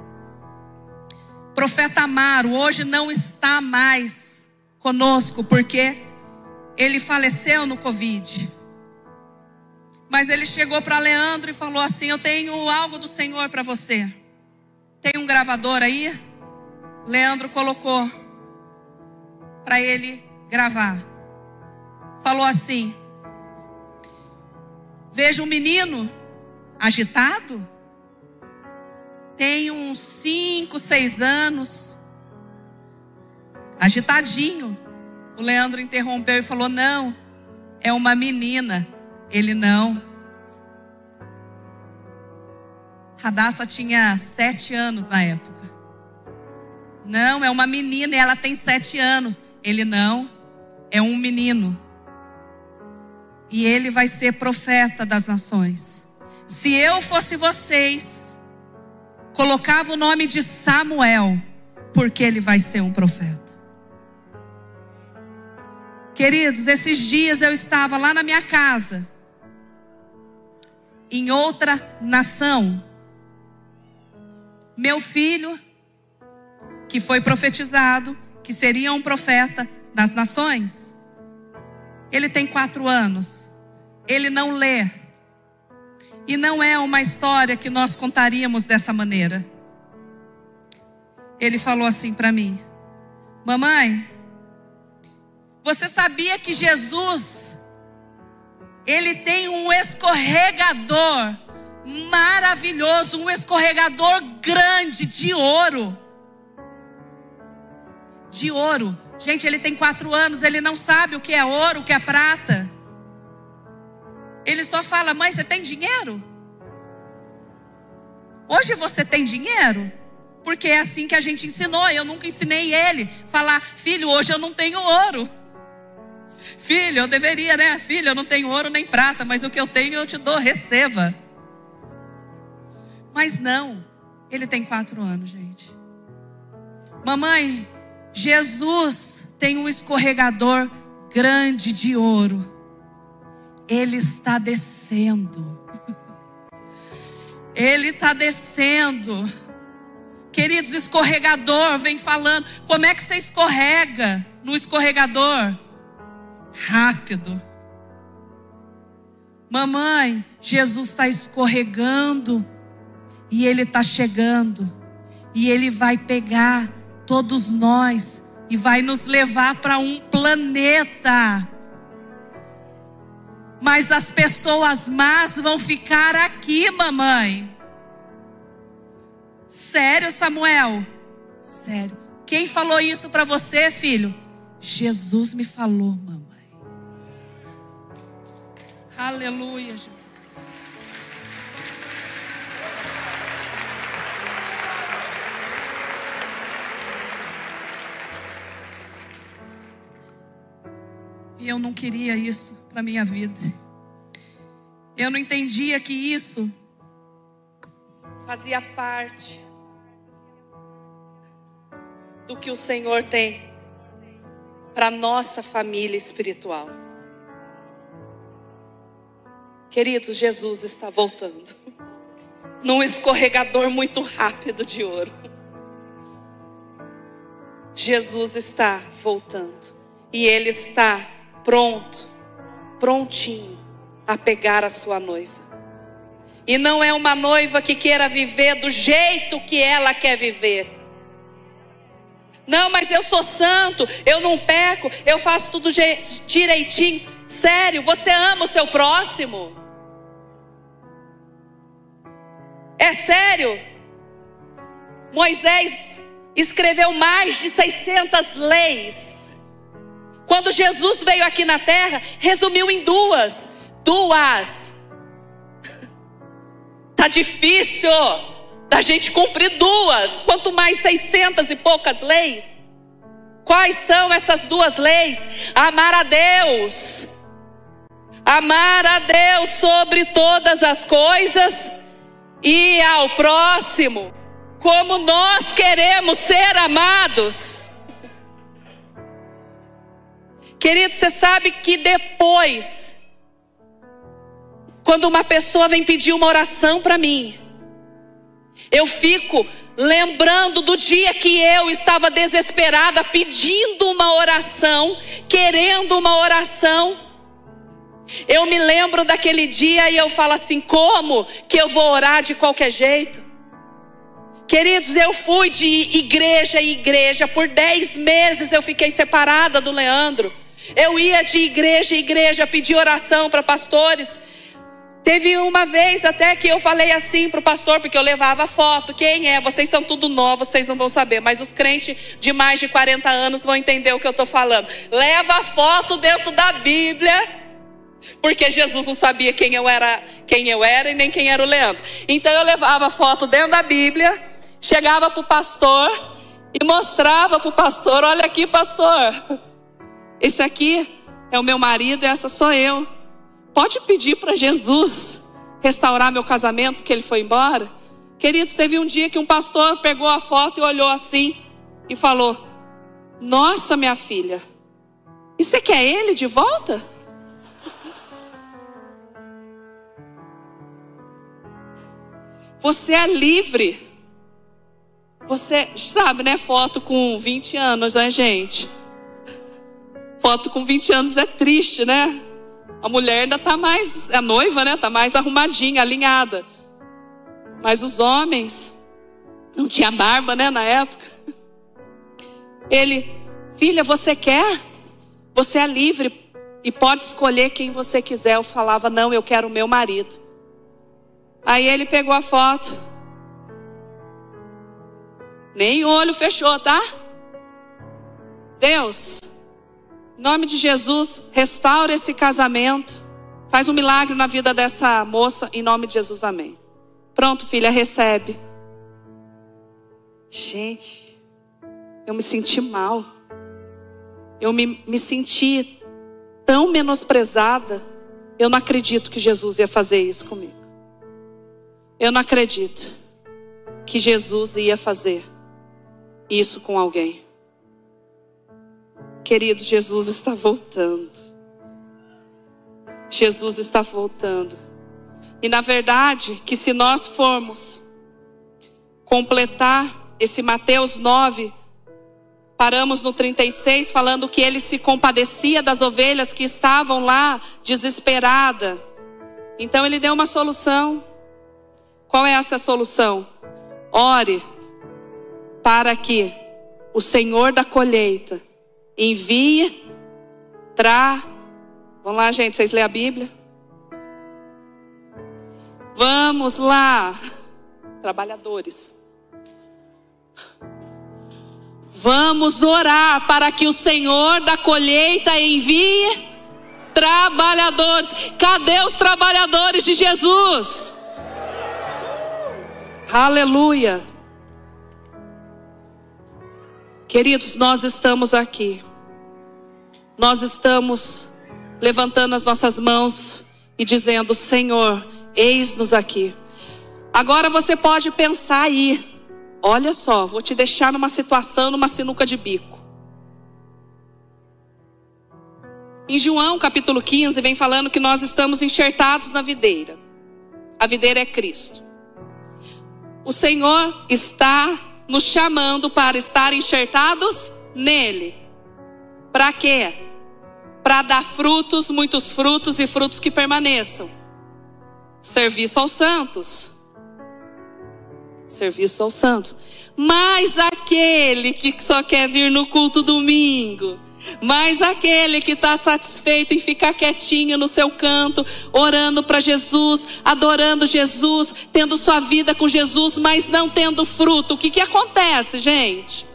Profeta Amaro hoje não está mais conosco, porque ele faleceu no Covid. Mas ele chegou para Leandro e falou assim: eu tenho algo do Senhor para você. Tem um gravador aí? Leandro colocou para ele gravar. Falou assim: veja um menino agitado, tem uns cinco, seis anos, agitadinho. O Leandro interrompeu e falou: não, é uma menina. Ele: não. Radassa tinha sete anos na época. Não, é uma menina e ela tem sete anos. Ele: não, é um menino. E ele vai ser profeta das nações. Se eu fosse vocês, colocava o nome de Samuel, porque ele vai ser um profeta. Queridos, esses dias eu estava lá na minha casa, em outra nação. Meu filho, que foi profetizado, que seria um profeta das nações, ele tem quatro anos. Ele não lê. E não é uma história que nós contaríamos dessa maneira. Ele falou assim para mim: mamãe, você sabia que Jesus, ele tem um escorregador maravilhoso, um escorregador grande de ouro. De ouro. Gente, ele tem quatro anos, ele não sabe o que é ouro, o que é prata. Ele só fala: mãe, você tem dinheiro? Hoje você tem dinheiro? Porque é assim que a gente ensinou. Eu nunca ensinei ele falar: filho, hoje eu não tenho ouro. Filho, eu deveria, né? Filho, eu não tenho ouro nem prata, mas o que eu tenho eu te dou, receba. Mas não, ele tem quatro anos, gente. Mamãe, Jesus tem um escorregador grande de ouro. Ele está descendo. Ele está descendo. Queridos, escorregador, vem falando. Como é que você escorrega no escorregador? Rápido. Mamãe, Jesus está escorregando. E Ele está chegando. E Ele vai pegar todos nós e vai nos levar para um planeta. Mas as pessoas más vão ficar aqui, mamãe. Sério, Samuel? Sério. Quem falou isso para você, filho? Jesus me falou, mamãe. Aleluia, Jesus. E eu não queria isso para minha vida. Eu não entendia que isso fazia parte do que o Senhor tem para nossa família espiritual. Queridos, Jesus está voltando num escorregador muito rápido de ouro. Jesus está voltando e Ele está pronto, prontinho a pegar a sua noiva. E não é uma noiva que queira viver do jeito que ela quer viver. Não, mas eu sou santo, eu não peco, eu faço tudo direitinho. Sério, você ama o seu próximo? É sério? Moisés escreveu mais de seiscentas leis. Quando Jesus veio aqui na terra, resumiu em duas. Duas. Tá difícil da gente cumprir duas, quanto mais seiscentas e poucas leis. Quais são essas duas leis? Amar a Deus. Amar a Deus sobre todas as coisas e ao próximo como nós queremos ser amados. Querido, você sabe que depois, quando uma pessoa vem pedir uma oração para mim, eu fico lembrando do dia que eu estava desesperada, pedindo uma oração, querendo uma oração. Eu me lembro daquele dia e eu falo assim: como que eu vou orar de qualquer jeito? Queridos, eu fui de igreja em igreja, por dez meses eu fiquei separada do Leandro. Eu ia de igreja em igreja pedir oração para pastores. Teve uma vez até que eu falei assim para o pastor, porque eu levava foto. Quem é? Vocês são tudo novos, vocês não vão saber. Mas os crentes de mais de quarenta anos vão entender o que eu estou falando. Leva foto dentro da Bíblia, porque Jesus não sabia quem eu era, quem eu era e nem quem era o Leandro. Então eu levava foto dentro da Bíblia, chegava para o pastor e mostrava para o pastor: olha aqui, pastor, esse aqui é o meu marido e essa sou eu. Pode pedir para Jesus restaurar meu casamento porque ele foi embora? Queridos, teve um dia que um pastor pegou a foto e olhou assim e falou: nossa, minha filha, e você quer ele de volta? Você é livre. Você sabe, né? Foto com vinte anos, né, gente? Foto com vinte anos é triste, né? A mulher ainda está mais, a noiva, né? Está mais arrumadinha, alinhada. Mas os homens, não tinha barba, né, na época. Ele, filha, você quer? Você é livre e pode escolher quem você quiser. Eu falava, não, eu quero o meu marido. Aí ele pegou a foto. Nem o olho fechou, tá? Deus, em nome de Jesus, restaura esse casamento. Faz um milagre na vida dessa moça, em nome de Jesus, amém. Pronto, filha, recebe. Gente, eu me senti mal. Eu me, me senti tão menosprezada. Eu não acredito que Jesus ia fazer isso comigo. Eu não acredito que Jesus ia fazer isso com alguém. Querido, Jesus está voltando. Jesus está voltando. E na verdade, que se nós formos completar esse Mateus nove, paramos no trinta e seis, falando que ele se compadecia das ovelhas que estavam lá desesperadas. Então ele deu uma solução. Qual é essa solução? Ore para que o Senhor da colheita envie, tra... Vamos lá, gente, vocês lêem a Bíblia? Vamos lá, trabalhadores. Vamos orar para que o Senhor da colheita envie trabalhadores. Cadê os trabalhadores de Jesus? Aleluia. Queridos, nós estamos aqui. Nós estamos levantando as nossas mãos e dizendo, Senhor, eis-nos aqui. Agora você pode pensar aí. Olha só, vou te deixar numa situação, numa sinuca de bico. Em João capítulo quinze vem falando que nós estamos enxertados na videira. A videira é Cristo. O Senhor está nos chamando para estar enxertados nele. Para quê? Para dar frutos, muitos frutos e frutos que permaneçam. Serviço aos santos. Serviço aos santos. Mas aquele que só quer vir no culto domingo, mas aquele que está satisfeito em ficar quietinho no seu canto, orando para Jesus, adorando Jesus, tendo sua vida com Jesus, mas não tendo fruto, o que que acontece, gente?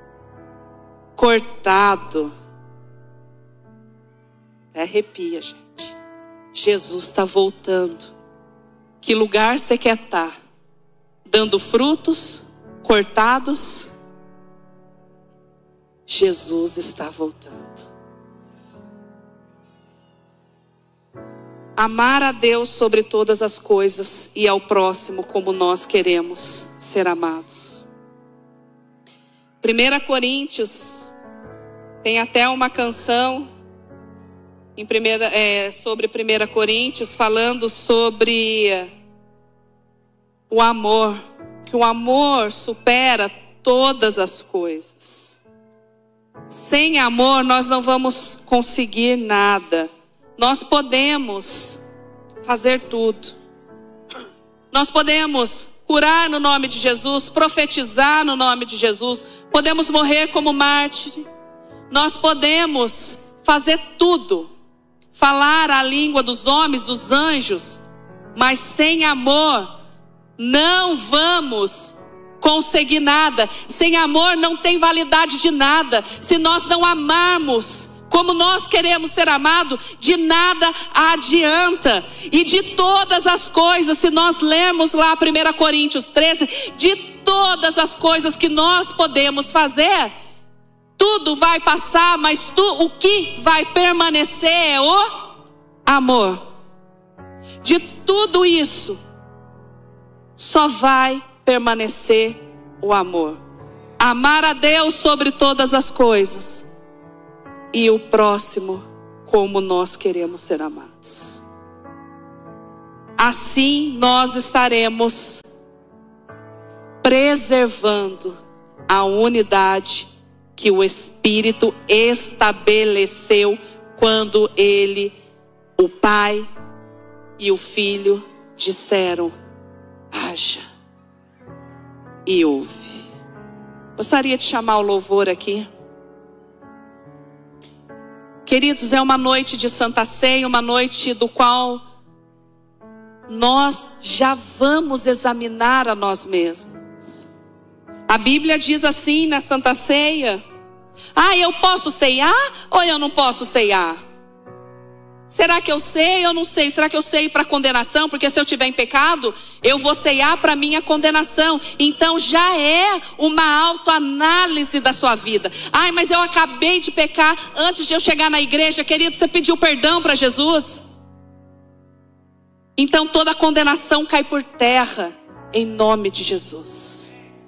Cortado. Até arrepia, gente. Jesus está voltando. Que lugar você quer estar? Dando frutos, cortados? Jesus está voltando. Amar a Deus sobre todas as coisas e ao próximo como nós queremos ser amados. primeira Coríntios tem até uma canção em primeira, é, sobre primeira Coríntios, falando sobre o amor, que o amor supera todas as coisas. Sem amor nós não vamos conseguir nada. Nós podemos fazer tudo. Nós podemos curar no nome de Jesus, profetizar no nome de Jesus, podemos morrer como mártir, nós podemos fazer tudo, falar a língua dos homens, dos anjos, mas sem amor não vamos conseguir nada. Sem amor não tem validade de nada. Se nós não amarmos como nós queremos ser amados, de nada adianta. E de todas as coisas, se nós lermos lá primeira Coríntios treze, de todas as coisas que nós podemos fazer, tudo vai passar, mas tu, o que vai permanecer é o amor. De tudo isso, só vai permanecer o amor. Amar a Deus sobre todas as coisas e o próximo como nós queremos ser amados. Assim nós estaremos preservando a unidade que o Espírito estabeleceu quando Ele O Pai e o Filho disseram: haja. E houve. Gostaria de chamar o louvor aqui. Queridos, é uma noite de Santa Ceia, uma noite do qual nós já vamos examinar a nós mesmos. A Bíblia diz assim na Santa Ceia: ah, eu posso ceiar ou eu não posso ceiar? Será que eu sei ou não sei? Será que eu sei para condenação? Porque se eu estiver em pecado, eu vou ceiar para minha condenação. Então já é uma autoanálise da sua vida. Ai, mas eu acabei de pecar antes de eu chegar na igreja. Querido, você pediu perdão para Jesus? Então toda a condenação cai por terra, em nome de Jesus.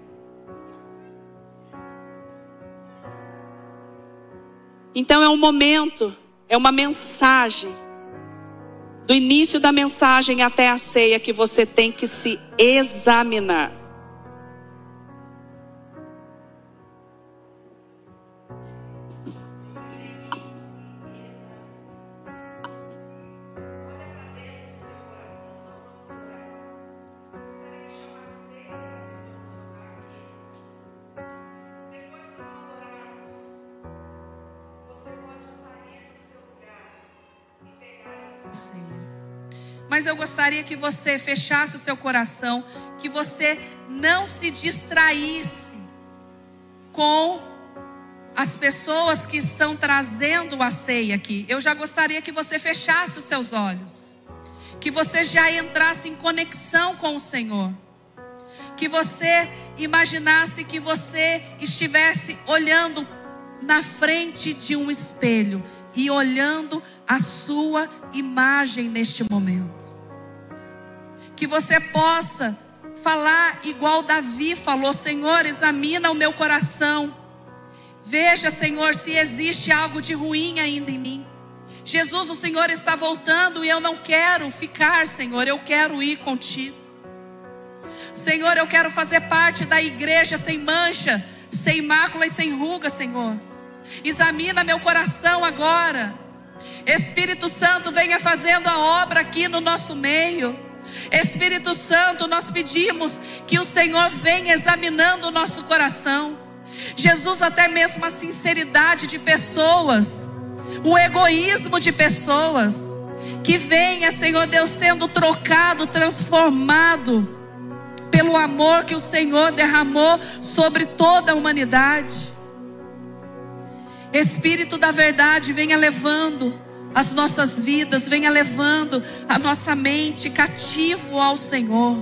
Então é um momento, é uma mensagem, do início da mensagem até a ceia, que você tem que se examinar. Mas eu gostaria que você fechasse o seu coração, que você não se distraísse com as pessoas que estão trazendo a ceia aqui. Eu já gostaria que você fechasse os seus olhos, que você já entrasse em conexão com o Senhor, que você imaginasse que você estivesse olhando na frente de um espelho e olhando a sua imagem neste momento. Que você possa falar igual Davi falou: Senhor, examina o meu coração. Veja, Senhor, se existe algo de ruim ainda em mim. Jesus, o Senhor está voltando e eu não quero ficar, Senhor, eu quero ir contigo. Senhor, eu quero fazer parte da igreja sem mancha, sem mácula e sem ruga, Senhor. Examina meu coração agora. Espírito Santo, venha fazendo a obra aqui no nosso meio. Espírito Santo, nós pedimos que o Senhor venha examinando o nosso coração. Jesus, até mesmo a sinceridade de pessoas, o egoísmo de pessoas, que venha, Senhor Deus, sendo trocado, transformado pelo amor que o Senhor derramou sobre toda a humanidade. Espírito da verdade, venha levando as nossas vidas, venha levando a nossa mente cativo ao Senhor.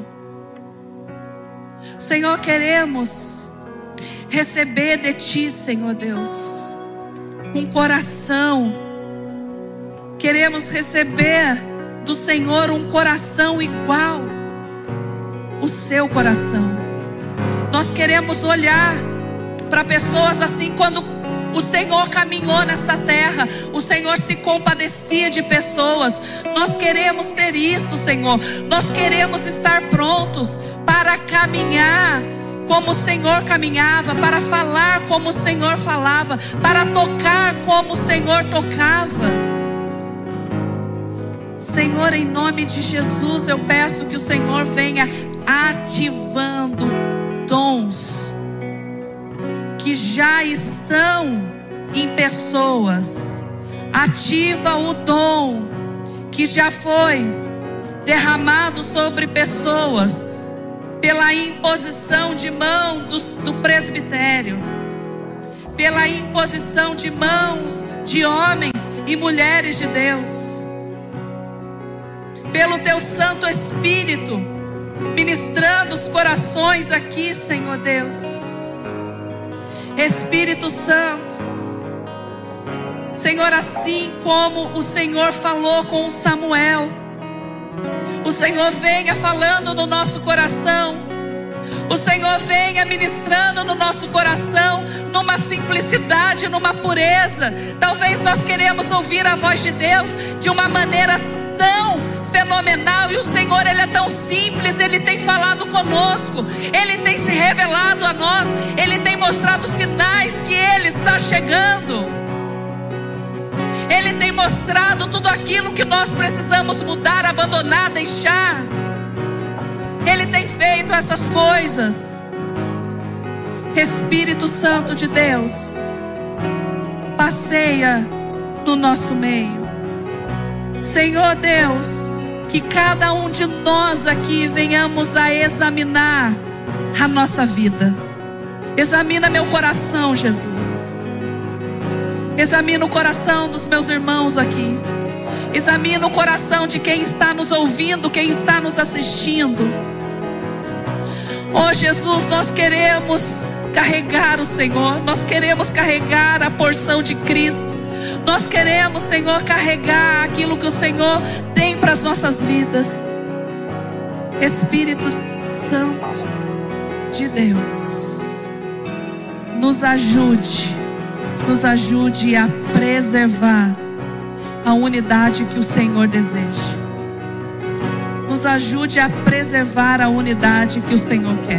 Senhor, queremos receber de Ti, Senhor Deus, um coração. Queremos receber do Senhor um coração igual o Seu coração. Nós queremos olhar para pessoas assim. Quando o Senhor caminhou nessa terra, o Senhor se compadecia de pessoas. Nós queremos ter isso, Senhor. Nós queremos estar prontos para caminhar como o Senhor caminhava, para falar como o Senhor falava, para tocar como o Senhor tocava. Senhor, em nome de Jesus, eu peço que o Senhor venha ativando dons que já estão em pessoas. Ativa o dom que já foi derramado sobre pessoas pela imposição de mão do, do presbitério, pela imposição de mãos de homens e mulheres de Deus, pelo Teu Santo Espírito ministrando os corações aqui, Senhor Deus. Espírito Santo, Senhor, assim como o Senhor falou com Samuel, o Senhor venha falando no nosso coração. O Senhor venha ministrando no nosso coração, numa simplicidade, numa pureza. Talvez nós queremos ouvir a voz de Deus de uma maneira tão fenomenal, e o Senhor, Ele é tão simples. Ele tem falado conosco, Ele tem se revelado a nós, Ele tem mostrado sinais que Ele está chegando. Ele tem mostrado tudo aquilo que nós precisamos mudar, abandonar, deixar. Ele tem feito essas coisas. Espírito Santo de Deus, passeia no nosso meio. Senhor Deus, que cada um de nós aqui venhamos a examinar a nossa vida. Examina meu coração, Jesus. Examina o coração dos meus irmãos aqui. Examina o coração de quem está nos ouvindo, quem está nos assistindo. Oh Jesus, nós queremos carregar o Senhor. Nós queremos carregar a porção de Cristo. Nós queremos, Senhor, carregar aquilo que o Senhor tem para as nossas vidas. Espírito Santo de Deus, nos ajude, nos ajude a preservar a unidade que o Senhor deseja. Nos ajude a preservar a unidade que o Senhor quer.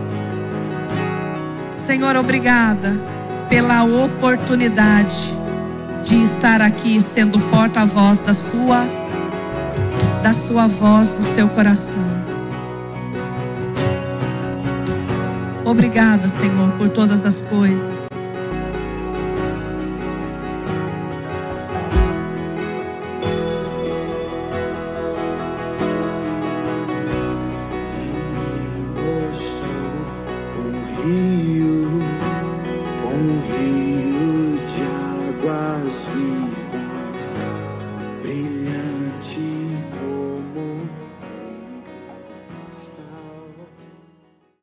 Senhor, obrigada pela oportunidade de estar aqui sendo porta-voz da sua, da sua voz, do seu coração. Obrigada, Senhor, por todas as coisas.